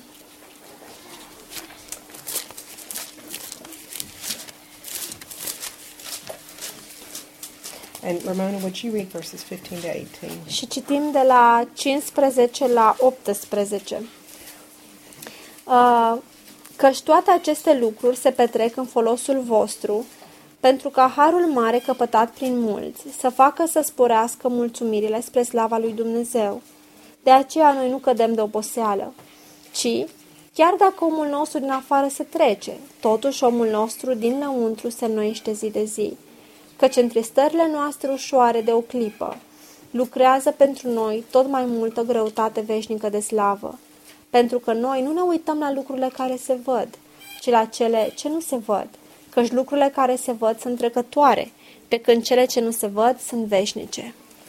And Ramona, would you read verses 15 to 18? Și citim de la 15 la 18. Căci toate aceste lucruri se petrec în folosul vostru, pentru ca harul mare căpătat prin mulți să facă să sporească mulțumirile spre slava lui Dumnezeu. De aceea noi nu cădem de oboseală, ci, chiar dacă omul nostru din afară se trece, totuși omul nostru din lăuntru se înnoiește zi de zi. Căci întristările noastre ușoare de o clipă lucrează pentru noi tot mai multă greutate veșnică de slavă, pentru că noi nu ne uităm la lucrurile care se văd, ci la cele ce nu se văd, căci lucrurile care se văd sunt trecătoare, pe când cele ce nu se văd sunt veșnice.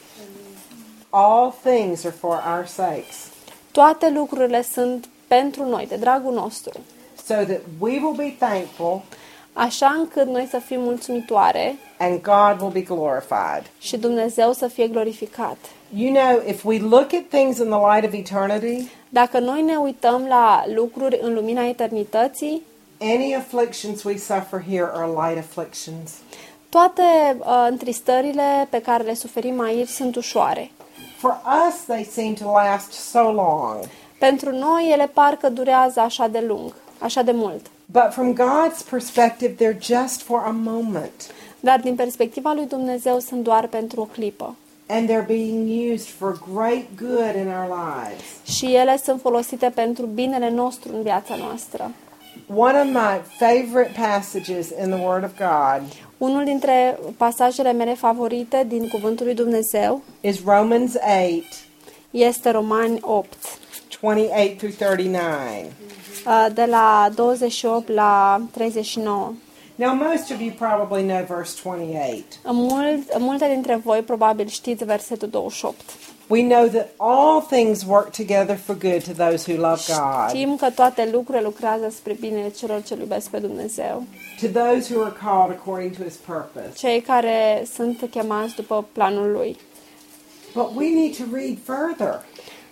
All things are for our sakes, Toate lucrurile sunt pentru noi, de dragul nostru, so that we will be thankful așa încât noi să fim mulțumitoare and God will be glorified. și Dumnezeu să fie glorificat. You know, if we look at things in the light of eternity, Dacă noi ne uităm la lucruri în lumina eternității, any afflictions we suffer here are light afflictions. toate întristările pe care le suferim aici sunt ușoare. For us, they seem to last so long. Pentru noi ele parcă durează așa de lung, așa de mult. But from God's perspective, they're just for a moment. Dar din perspectiva lui Dumnezeu sunt doar pentru o clipă. And they're being used for great good in our lives. Și ele sunt folosite pentru binele nostru în viața noastră. One of my favorite passages in the Word of God Unul dintre pasajele mele favorite din Cuvântul lui Dumnezeu is Romans 8, este Romani 8, 28 through 39. de la 28 la 39. Now, most of you probably know verse 28. Multe dintre voi probabil știți versetul 28. We know that all things work together for good to those who love God, Știm că toate lucrurile lucrează spre binele celor ce iubesc pe Dumnezeu, to those who are called according to His purpose. cei care sunt chemați după planul Lui. But we need to read further.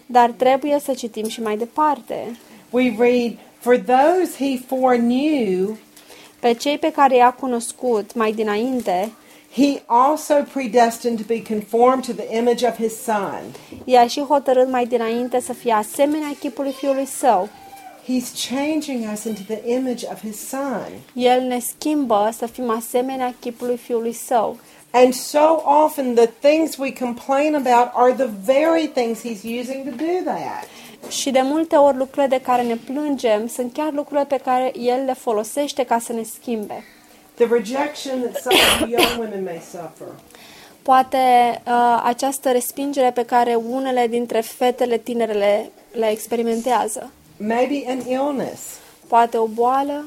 Dar trebuie să citim și mai departe. We read, "For those he foreknew, Pe cei pe care i-a cunoscut mai dinainte, he also predestined to be conformed to the image of his Son." i-a și hotărât mai dinainte să fie asemenea chipului Fiului Său. He's changing us into the image of his Son. El ne schimbă să fim asemenea chipului Fiului Său. And so often the things we complain about are the very things he's using to do that. Și de multe ori lucrurile de care ne plângem sunt chiar lucrurile pe care El le folosește ca să ne schimbe. The rejection that some of you young women may suffer. Poate această respingere pe care unele dintre fetele tinere le experimentează. Maybe an illness. Poate o boală,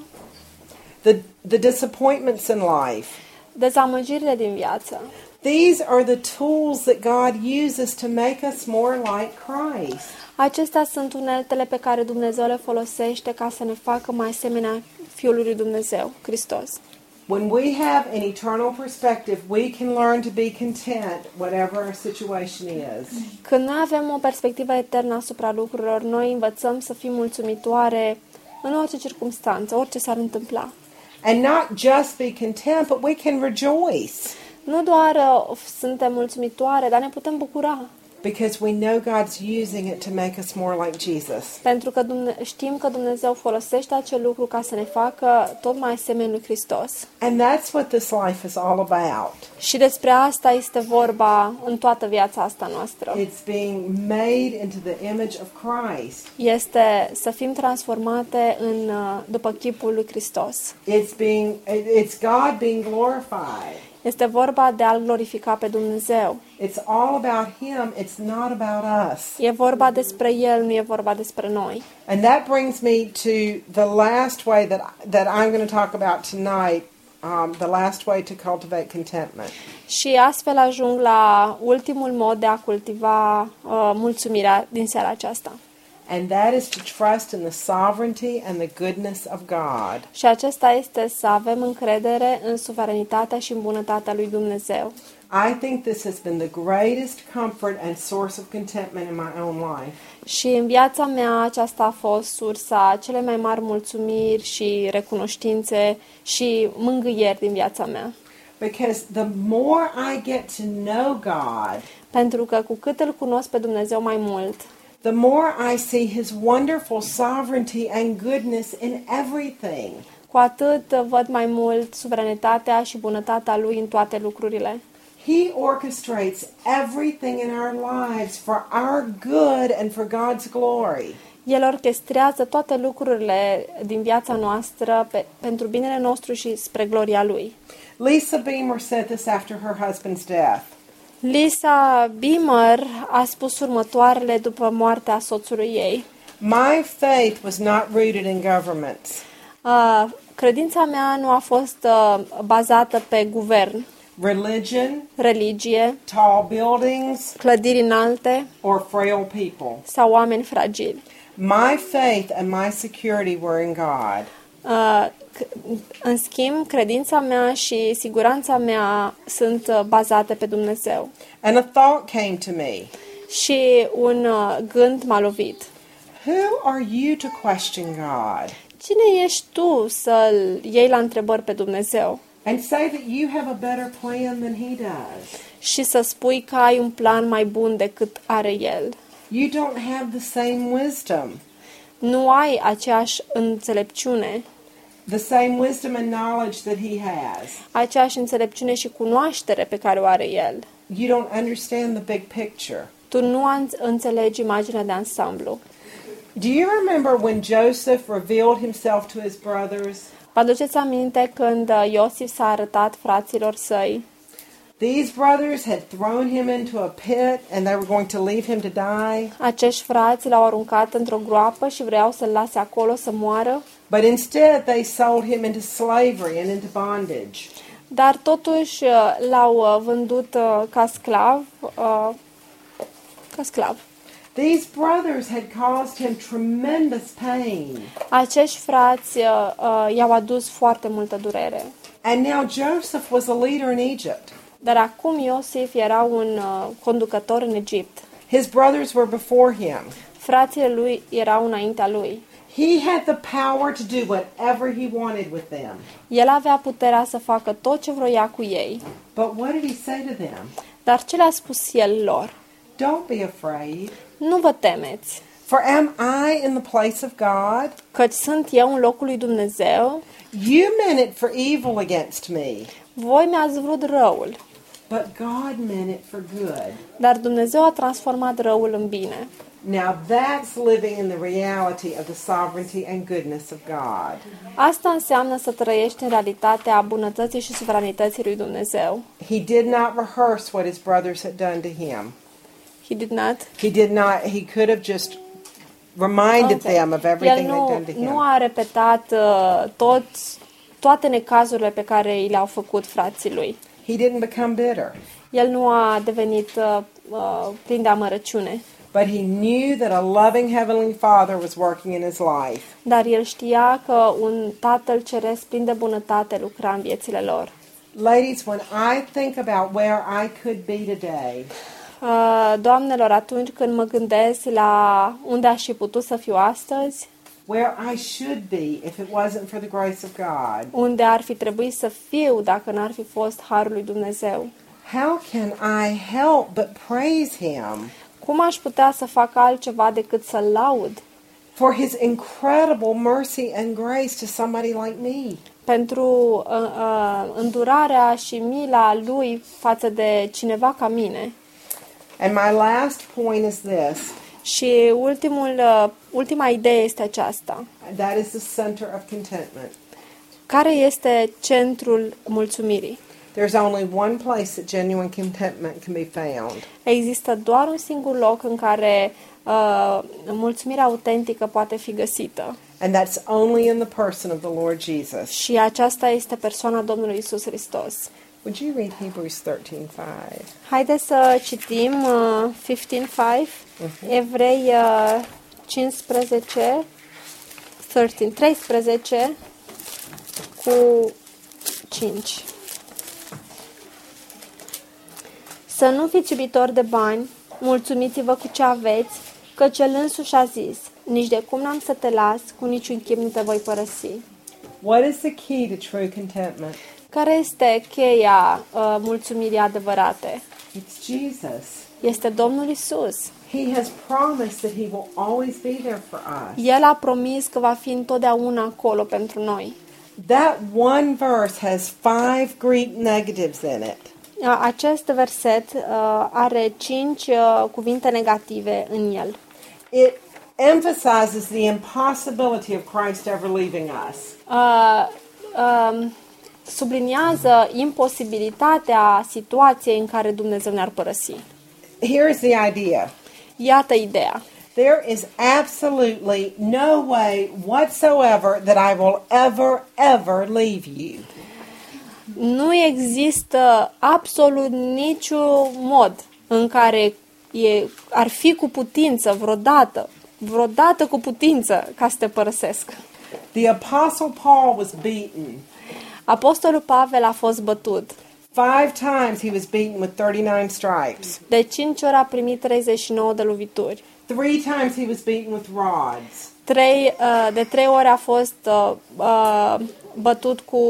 The disappointments in life. dezamăgirile din viață. These are the tools that God uses to make us more like Christ. Acestea sunt uneltele pe care Dumnezeu le folosește ca să ne facă mai asemenea Fiului lui Dumnezeu, Hristos. When we have an eternal perspective, we can learn to be content, whatever our situation is. Când noi avem o perspectivă eternă asupra lucrurilor, noi învățăm să fim mulțumitoare în orice circunstanță, orice s-ar întâmpla. And not just be content, but we can rejoice. Nu doar suntem mulțumitoare, dar ne putem bucura. Because we know God's using it to make us more like Jesus. Pentru că știm că Dumnezeu folosește acel lucru ca să ne facă tot mai asemeni lui Hristos. And that's what this life is all about. Și despre asta este vorba în toată viața asta noastră. It's being made into the image of Christ. Este să fim transformate după chipul lui Hristos. It's God being glorified. Este vorba de a-L glorifica pe Dumnezeu. It's all about Him. It's not about us. E vorba despre El, nu e vorba despre noi. And that brings me to the last way that I'm going to talk about tonight. The last way to cultivate contentment. Și astfel ajung la ultimul mod de a cultiva mulțumirea din seara aceasta. And that is to trust in the sovereignty and the goodness of God. Și acesta este să avem încredere în suveranitatea și în bunătatea lui Dumnezeu. I think this has been the greatest comfort and source of contentment in my own life. Și în viața mea aceasta a fost sursa cele mai mari mulțumiri și recunoștințe și mângâieri din viața mea. Because the more I get to know God, Pentru că cu cât îl cunosc pe Dumnezeu mai mult, the more I see His wonderful sovereignty and goodness in everything. cu atât văd mai mult suveranitatea și bunătatea Lui în toate lucrurile. He orchestrates everything in our lives for our good and for God's glory. El orchestrează toate lucrurile din viața noastră pentru binele nostru și spre gloria Lui. Lisa Beamer said this after her husband's death. Lisa Beamer a spus următoarele după moartea soțului ei. My faith was not rooted in governments. Credința mea nu a fost bazată pe guvern, Religion, religie, tall buildings, clădiri înalte or frail people. sau oameni fragili. My faith and my security were in God. În schimb, credința mea și siguranța mea sunt bazate pe Dumnezeu. And a thought came to me. Și un gând m-a lovit. Who are you to question God? Cine ești tu să-L iei la întrebări pe Dumnezeu And say that you have a better plan than He does? și să spui că ai un plan mai bun decât are El? You don't have the same wisdom. Nu ai aceeași înțelepciune, The same wisdom and knowledge that He has. aceeași înțelepciune și cunoaștere pe care o are El. You don't understand the big picture. Tu nu înțelegi imaginea de ansamblu. Do you remember when Joseph revealed himself to his brothers? Vă aduceți aminte când Iosif s-a arătat fraților săi? These brothers had thrown him into a pit and they were going to leave him to die. Acești frați l-au aruncat într-o groapă și vreau să-l lase acolo să moară, But instead they sold him into slavery and into bondage. dar totuși l-au vândut ca sclav. These brothers had caused him tremendous pain. Acești frați i-au adus foarte multă durere. And now Joseph was a leader in Egypt. Dar acum Iosif era un conducător în Egipt. His brothers were before him. Frații lui erau înaintea lui. He had the power to do whatever he wanted with them. El avea puterea să facă tot ce vroia cu ei. But what did he say to them? Dar ce le-a spus el lor? Don't be afraid. Nu vă temeți, For am I in the place of God? căci sunt eu în locul lui Dumnezeu. You meant it for evil against me, Voi mi-ați vrut răul, but God meant it for good. dar Dumnezeu a transformat răul în bine. Now that's living in the reality of the sovereignty and goodness of God. Asta înseamnă să trăiești în realitatea bunătății și suveranității lui Dumnezeu. He did not rehearse what his brothers had done to him. He did not. He could have just reminded them of everything El they'd done to him. nu a repetat toate necazurile pe care i le-au făcut frații lui. He didn't become bitter. El nu a devenit plin de amărăciune, But he knew that a loving Heavenly Father was working in his life. dar el știa că un Tatăl Ceresc plin de bunătate lucra în viețile lor. Ladies, when I think about where I could be today, Doamnelor, atunci când mă gândesc la unde aș fi putut să fiu astăzi, where I should be if it wasn't for the grace of God, unde ar fi trebuit să fiu dacă n-ar fi fost harul lui Dumnezeu, how can I help but praise Him cum aș putea să fac altceva decât să-L laud for His incredible mercy and grace to somebody like me? pentru îndurarea și mila Lui față de cineva ca mine? And my last point is this. Și ultima idee este aceasta. That is the center of contentment. Care este centrul mulțumirii? There's only one place that genuine contentment can be found. Există doar un singur loc în care mulțumirea autentică poate fi găsită. And that's only in the person of the Lord Jesus. Și aceasta este persoana Domnului Isus Hristos. Would you read Hebrews 13:5? Haideți să citim 15:5, Evrei 13 cu 5. Să nu fiți iubitori de bani, mulțumiți-vă cu ce aveți, căci El însuși a zis, nici de cum n-am să te las, cu niciun chip nu te voi părăsi. What is the key to true contentment? Care este cheia mulțumirii adevărate? It's Jesus. Este Domnul Isus. He has promised that He will always be there for us. El a promis că va fi întotdeauna acolo pentru noi. That one verse has 5 Greek negatives in it. Acest verset are 5 cuvinte negative în el. It emphasizes the impossibility of Christ ever leaving us. Subliniază imposibilitatea situației în care Dumnezeu ne-ar părăsi. Here's the idea. Iată ideea. There is absolutely no way whatsoever that I will ever leave you. Nu există absolut niciun mod în care ar fi cu putință vreodată cu putință ca să te părăsesc. The Apostle Paul was beaten. Apostolul Pavel a fost bătut. 5 times he was beaten with 39 stripes. De 5 ori a primit 39 de lovituri. 3 times he was beaten with rods. De 3 ori a fost bătut cu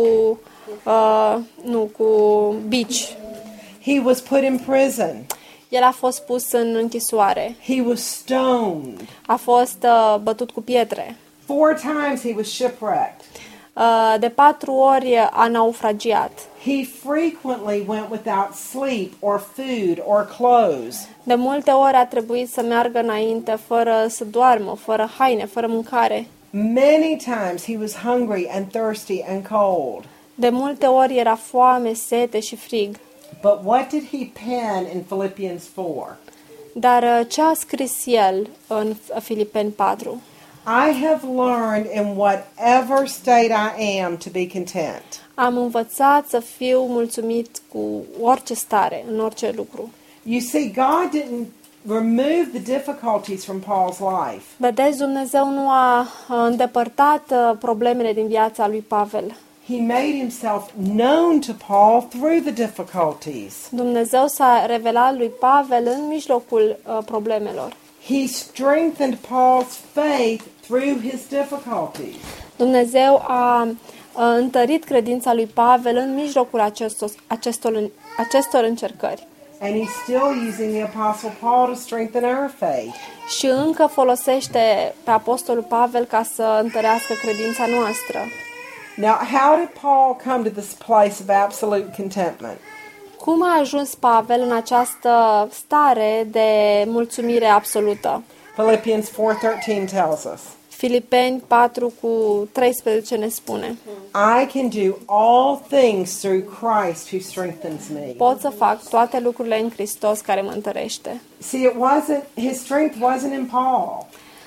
bici. He was put in prison. El a fost pus în închisoare. He was stoned. A fost bătut cu pietre. 4 times he was shipwrecked. De 4 ori a naufragiat. He frequently went without sleep or food or clothes. De multe ori a trebuit să meargă înainte fără să doarmă, fără haine, fără mâncare. Many times he was hungry and thirsty and cold. De multe ori era foame, sete și frig. But what did he pen in Philippians 4? Dar ce a scris el în Filipeni 4? I have learned in whatever state I am to be content. Am învățat să fiu mulțumit cu orice stare, în orice lucru. You see, God didn't remove the difficulties from Paul's life. Vedeți, Dumnezeu nu a îndepărtat problemele din viața lui Pavel. He made himself known to Paul through the difficulties. Dumnezeu s-a revelat lui Pavel în mijlocul problemelor. He strengthened Paul's faith through his difficulties. Dumnezeu a întărit credința lui Pavel în mijlocul acestor încercări. And he's still using the Apostle Paul to strengthen our faith. Și încă folosește pe apostolul Pavel ca să întărească credința noastră. Now, how did Paul come to this place of absolute contentment? Cum a ajuns Pavel în această stare de mulțumire absolută? Philippians 4:13 tells us, Filipeni 4:13 ne spune: I can do all things through Christ who strengthens me. Pot să fac toate lucrurile în Hristos care mă întărește. See, his strength wasn't in Paul.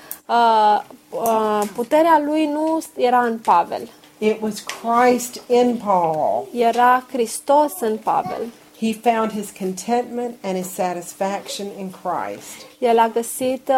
Puterea lui nu era în Pavel. It was Christ in Paul. Era Hristos în Pavel. He found his contentment and his satisfaction in Christ. El a găsit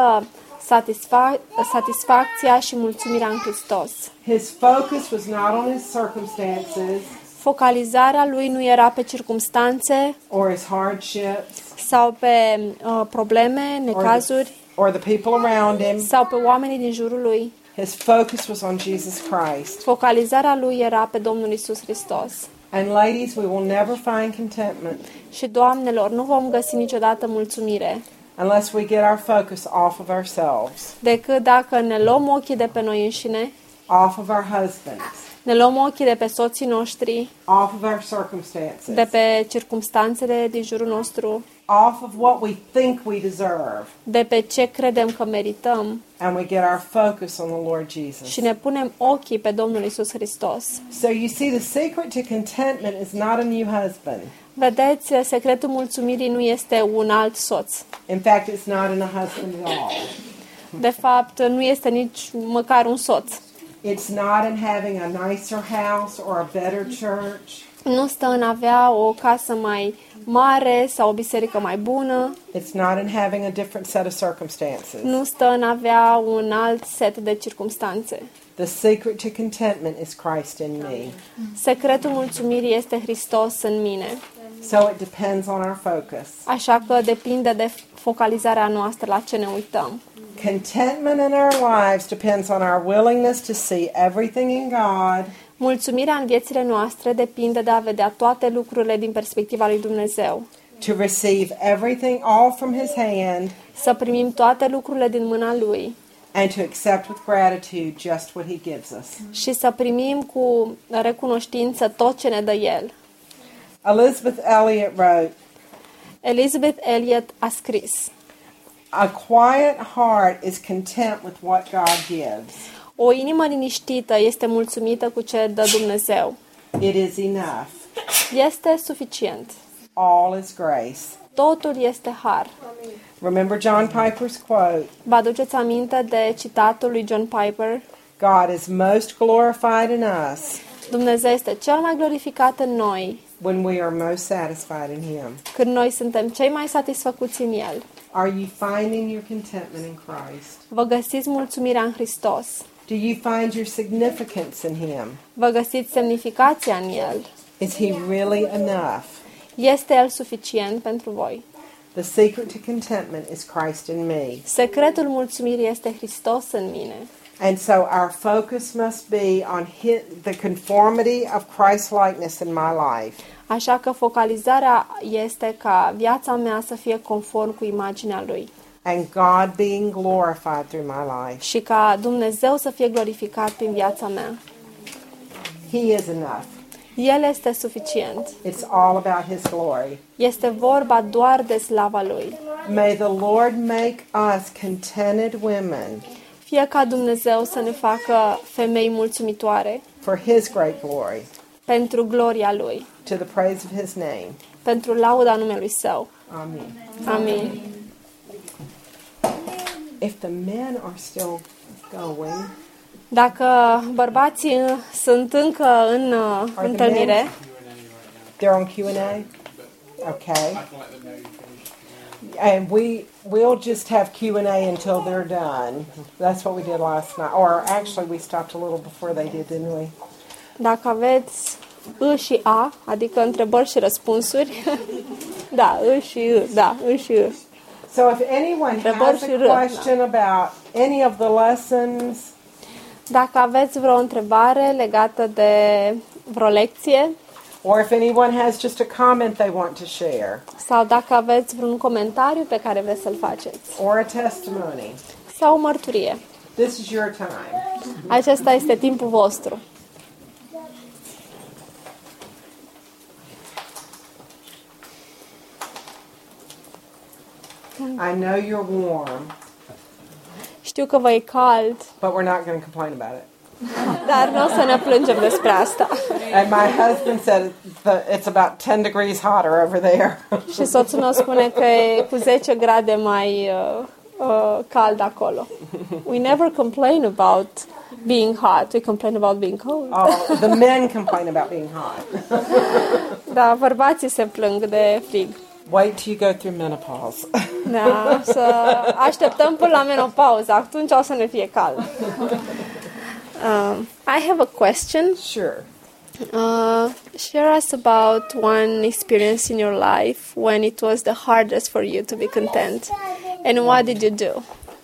satisfacția și mulțumirea în Hristos. His focus was not on his circumstances Focalizarea lui nu era pe circumstanțe or his hardships sau pe probleme, necazuri or the people around him. sau pe oamenii din jurul lui. His focus was on Jesus Christ. Focalizarea lui era pe Domnul Isus Hristos. And ladies, we will never find contentment Și doamnelor, nu vom găsi niciodată mulțumire unless we get our focus off of ourselves, decât dacă ne luăm ochii de pe noi înșine, off of our husbands, ne luăm ochii de pe soții noștri, off of our circumstances, de pe circumstanțele din jurul nostru, off of what we think we deserve, de pe ce credem că merităm and we get our focus on the Lord Jesus. și ne punem ochii pe Domnul Isus Hristos. So you see, the secret to contentment is not a new husband. Vedeți, secretul mulțumirii nu este un alt soț. In fact, it's not in a husband at all. De fapt, nu este nici măcar un soț. It's not in having a nicer house or a better church. Nu stă în avea o casă mai mare sau o biserică mai bună. It's not in having a different set of circumstances. Nu stă în avea un alt set de circumstanțe. The secret to contentment is Christ in me. Secretul mulțumirii este Hristos în mine. So it depends on our focus. Așa că depinde de focalizarea noastră la ce ne uităm. Contentment in our lives depends on our willingness to see everything in God Mulțumirea în viețile noastre depinde de a vedea toate lucrurile din perspectiva lui Dumnezeu. to receive everything all from His hand Să primim toate lucrurile din mâna Lui and to accept with gratitude just what He gives us. și să primim cu recunoștință tot ce ne dă El. Elizabeth Elliot wrote, Elizabeth Elliot a scris: "A quiet heart is content with what God gives. O inimă liniștită este mulțumită cu ce dă Dumnezeu. It is enough. Este suficient. All is grace." Totul este har. Remember John Piper's quote, Vă aduceți aminte de citatul lui John Piper? God is most glorified in us Dumnezeu este cel mai glorificat în noi when we are most satisfied in Him. când noi suntem cei mai satisfăcuți în El. Are you finding your contentment in Christ? Vă găsiți mulțumirea în Hristos. Do you find your significance in Him? Vă găsiți semnificația în El. Is He really enough? Este El suficient pentru voi. The secret to contentment is Christ in me. Secretul mulțumirii este Hristos în mine. And so our focus must be on the conformity of Christ's likeness in my life. Așa că focalizarea este ca viața mea să fie conform cu imaginea Lui And God being glorified through my life. și ca Dumnezeu să fie glorificat prin viața mea. He is enough. El este suficient. It's all about His glory. Este vorba doar de slava Lui. May the Lord make us contented women Fie ca Dumnezeu să ne facă femei mulțumitoare for His great glory, pentru gloria Lui, to the praise of His name. pentru lauda numelui Său. Amen. Amin. If the men are still going, Dacă bărbații sunt încă în întâlnire, they're on Q&A? Okay. And we'll just have Q&A until they're done. That's what we did last night. Or actually, we stopped a little before they did, didn't we? Dacă aveți î și a, adică întrebări și răspunsuri, da, î și î, da, î și î. So if anyone has a question about any of the lessons, dacă aveți vreo întrebare legată de vreo lecție, or if anyone has just a comment they want to share, sau dacă aveți vreun comentariu pe care vreți să-l faceți, or a testimony, sau o mărturie, this is your time. acesta este timpul vostru. I know you're warm, Știu că vă e cald, but we're not going to complain about it. dar nu o să ne plângem despre asta. And my husband said it's about 10 degrees hotter over there. Și soțul meu spune că e cu 10 grade mai cald acolo. We never complain about being hot. We complain about being cold. Oh, the men complain about being hot. Da, bărbații se plâng de frig. Wait till you go through menopause. Da, să așteptăm până la menopauză. Atunci o să ne fie cald. I have a question. Sure. Share us about one experience in your life when it was the hardest for you to be content, and what did you do?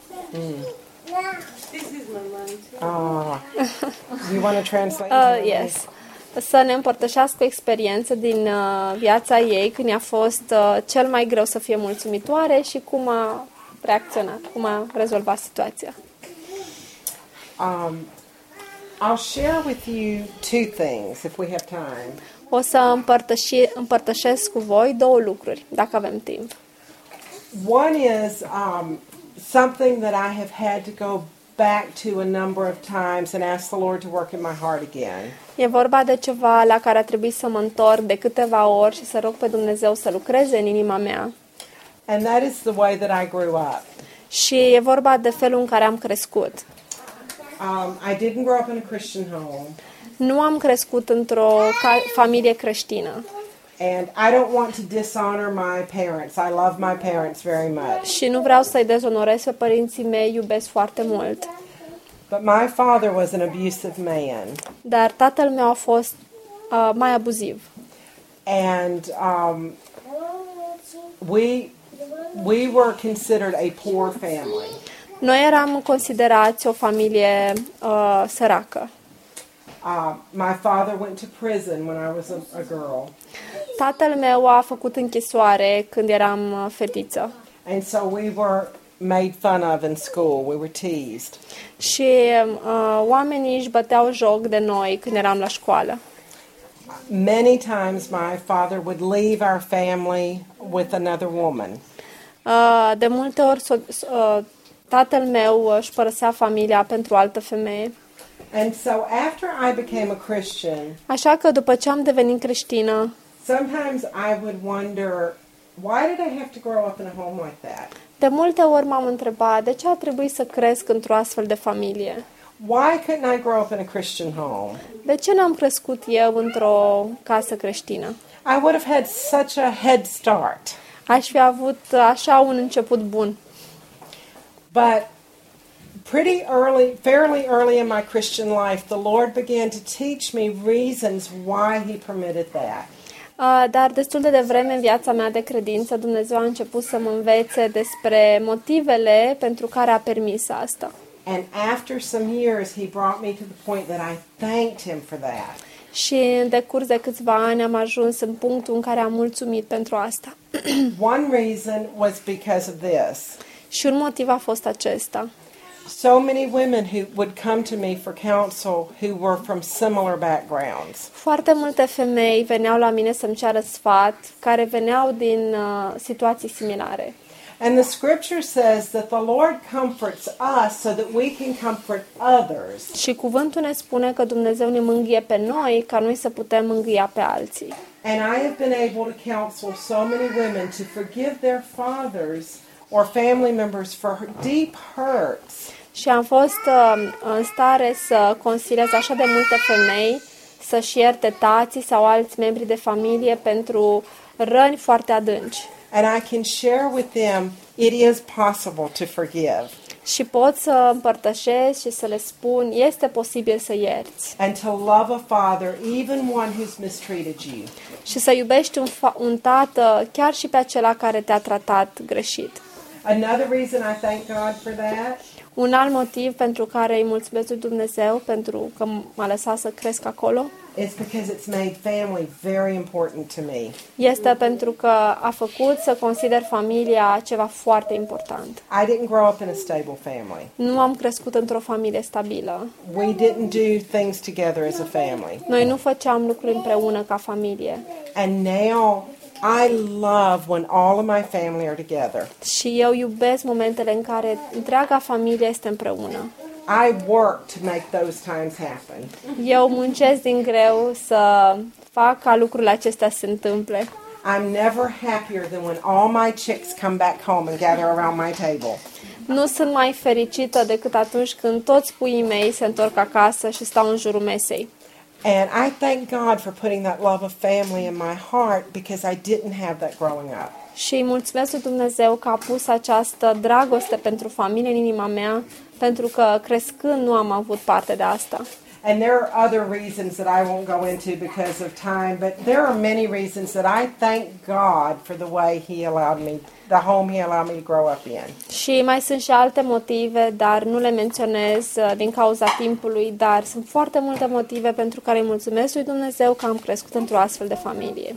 You want to translate? Yes. Să ne împărtășească o experiență din viața ei când i-a fost cel mai greu să fie mulțumitoare și cum a reacționat, cum a rezolvat situația. I'll share with you two things if we have time. O să împărtășesc cu voi două lucruri, dacă avem timp. One is something that I have had to go back to a number of times and ask the Lord to work in my heart again. E vorba de ceva la care a trebuit să mă întorc de câteva ori și să rog pe Dumnezeu să lucreze în inima mea. And that is the way that I grew up. Și e vorba de felul în care am crescut. I didn't grow up in a Christian home. Nu am crescut într-o familie creștină. And I don't want to dishonor my parents. I love my parents very much. Și nu vreau să-i dezonorez pe părinții mei, iubesc foarte mult. But my father was an abusive man. Dar tatăl meu a fost mai abuziv. And we were considered a poor family. Noi eram considerați o familie săracă. My father went to prison when I was a girl. Tatăl meu a făcut închisoare când eram fetiță. And so we were made fun of in school. We were teased. Și oamenii își băteau joc de noi când eram la școală. Many times my father would leave our family with another woman. De multe ori tatăl meu își părăsea familia pentru altă femeie. And so after I became a Christian, Așa că după ce am devenit creștină, sometimes I would wonder, why did I have to grow up in a home like that? de multe ori m-am întrebat de ce a trebuit să cresc într-o astfel de familie. Why couldn't I grow up in a Christian home? De ce n-am crescut eu într-o casă creștină? I would have had such a head start. Aș fi avut așa un început bun. But fairly early in my Christian life, the Lord began to teach me reasons why He permitted that. Dar destul de devreme în viața mea de credință, Dumnezeu a început să mă învețe despre motivele pentru care a permis asta. And after some years, He brought me to the point that I thanked Him for that. Și în decurs de câțiva ani am ajuns în punctul în care am mulțumit pentru asta. One reason was because of this. Și un motiv a fost acesta. So many women who would come to me for counsel who were from similar backgrounds. Foarte multe femei veneau la mine să-mi ceară sfat, care veneau din situații similare. And the scripture says that the Lord comforts us so that we can comfort others. Și cuvântul ne spune că Dumnezeu ne mângâie pe noi ca noi să putem mângâia pe alții. And I have been able to counsel so many women to forgive their fathers or family members for deep hurts. Și am fost în stare să consiliez așa de multe femei să-și ierte tații sau alți membri de familie pentru răni foarte adânci. And I can share with them it is possible to forgive. Și pot să împărtășesc și să le spun, este posibil să ierți. And to love a father, even one who's mistreated you. Și să iubești un tată, chiar și pe acela care te-a tratat greșit. Another reason I thank God for that Un alt motiv pentru care îi mulțumesc lui Dumnezeu pentru că m-a lăsat să cresc acolo is because it's made family very important to me. este pentru că a făcut să consider familia ceva foarte important. I didn't grow up in a stable family. Nu am crescut într-o familie stabilă. We didn't do things together as a family. Noi nu făceam lucruri împreună ca familie. And now I love when all of my family are together. Și eu iubesc momentele în care întreaga familie este împreună. I work to make those times happen. Eu muncesc din greu să fac ca lucrurile acestea să se întâmple. I'm never happier than when all my chicks come back home and gather around my table. Nu sunt mai fericită decât atunci când toți puii mei se întorc acasă și stau în jurul mesei. And I thank God for putting that love of family in my heart because I didn't have that growing up. Și îi mulțumesc lui Dumnezeu că a pus această dragoste pentru familie în inima mea, pentru că crescând nu am avut parte de asta. And there are other reasons that I won't go into because of time, but there are many reasons that I thank God for the way He allowed me, the home He allowed me to grow up in. Și mai sunt și alte motive, dar nu le menționez din cauza timpului, dar sunt foarte multe motive pentru care îi mulțumesc lui Dumnezeu că am crescut într-o astfel de familie.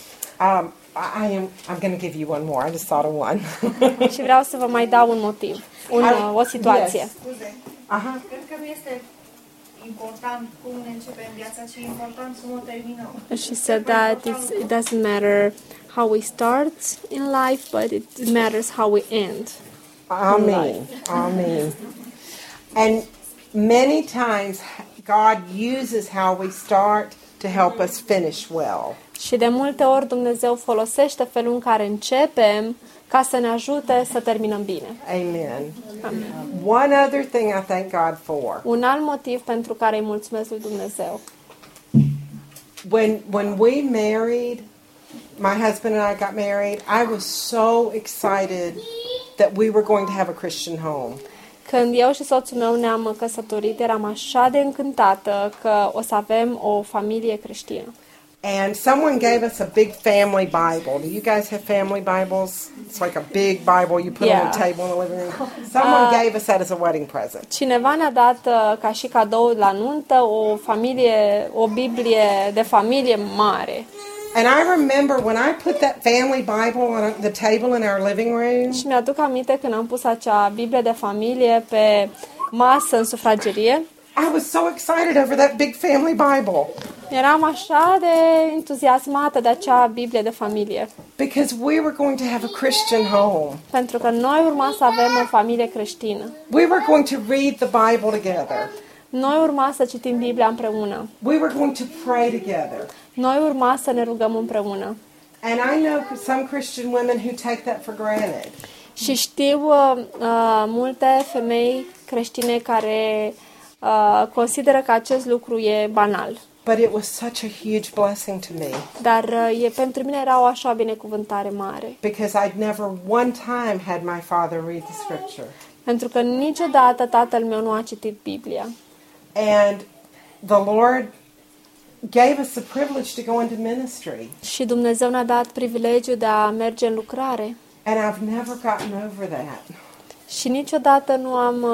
I'm going to give you one more. I just thought of one. Și vreau să vă mai dau un motiv, o situație. Yes. Scuze. Uh-huh. Cred că nu este important cum ne începem viața, ci e important cum o terminăm. She said that it doesn't matter how we start in life, but it matters how we end. Amen. Amen. And many times God uses how we start to help us finish well. Și de multe ori Dumnezeu folosește felul în care începem ca să ne ajute să terminăm bine. Amen. Amen. One other thing I thank God for. Un alt motiv pentru care îi mulțumesc lui Dumnezeu. When we married, my husband and I got married, I was so excited that we were going to have a Christian home. Când eu și soțul meu ne-am căsătorit, eram așa de încântată că o să avem o familie creștină. And someone gave us a big family Bible. Do you guys have family Bibles? It's like a big Bible you put on the table in the living room. Someone gave us that as a wedding present. Cineva ne-a dat ca și cadou la nuntă o Biblie de familie mare. And I remember when I put that family Bible on the table in our living room. Și mi-aduc aminte când am pus acea Biblie de familie pe masă în sufragerie. I was so excited over that big family Bible. Eram așa de entuziasmată de acea Biblie de familie. Because we were going to have a Christian home. Pentru că noi urma să avem o familie creștină. We were going to read the Bible together. Noi urma să citim Biblia împreună. We were going to pray together. Noi urma să ne rugăm împreună. And I know some Christian women who take that for granted. Și știu multe femei creștine care consideră că acest lucru e banal. But it was such a huge blessing to me. Dar pentru mine era o așa binecuvântare mare. Because I'd never one time had my father read the scripture. Pentru că niciodată tatăl meu nu a citit Biblia. And the Lord gave us the privilege to go into ministry. Și Dumnezeu ne-a dat privilegiul de a merge în lucrare. And I've never gotten over that. Și niciodată nu am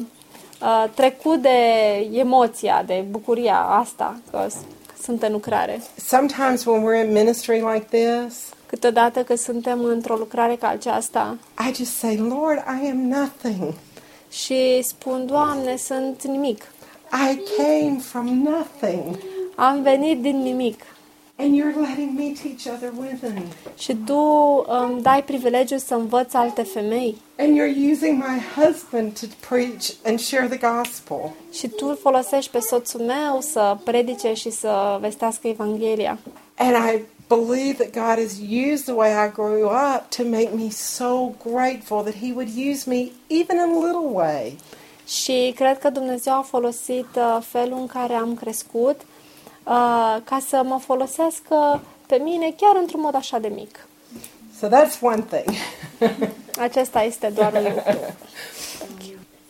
trecut de emoția, de bucuria asta că sunt în lucrare. Sometimes when we're in ministry like this, Câteodată că suntem într-o lucrare ca aceasta I just say, Lord, I am nothing. și spun, Doamne, sunt nimic. I came from nothing. Am venit din nimic. And you're letting me teach other women. Și Tu îmi dai privilegiul să învăț alte femei. And you're using my husband to preach and share the gospel. Și Tu îl folosești pe soțul meu să predice și să vestească Evanghelia. And I believe that God has used the way I grew up to make me so grateful that He would use me even in a little way. Și cred că Dumnezeu a folosit felul în care am crescut ca să mă folosească pe mine chiar într-un mod așa de mic. So that's one thing. Acesta este doar un lucru.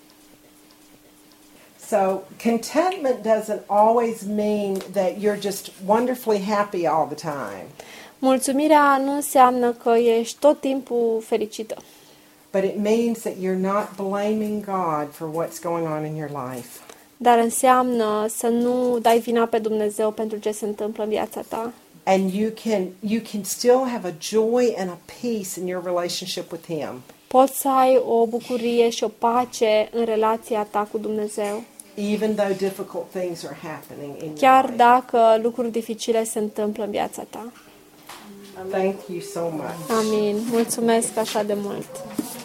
So contentment doesn't always mean that you're just wonderfully happy all the time. Mulțumirea nu înseamnă că ești tot timpul fericită, But it means that you're not blaming God for what's going on in your life. dar înseamnă să nu dai vina pe Dumnezeu pentru ce se întâmplă în viața ta. And you can still have a joy and a peace in your relationship with Him. Poți să ai o bucurie și o pace în relația ta cu Dumnezeu, Even though difficult things are happening in your chiar life. dacă lucruri dificile se întâmplă în viața ta. Thank you so much. Amin. Mulțumesc așa de mult.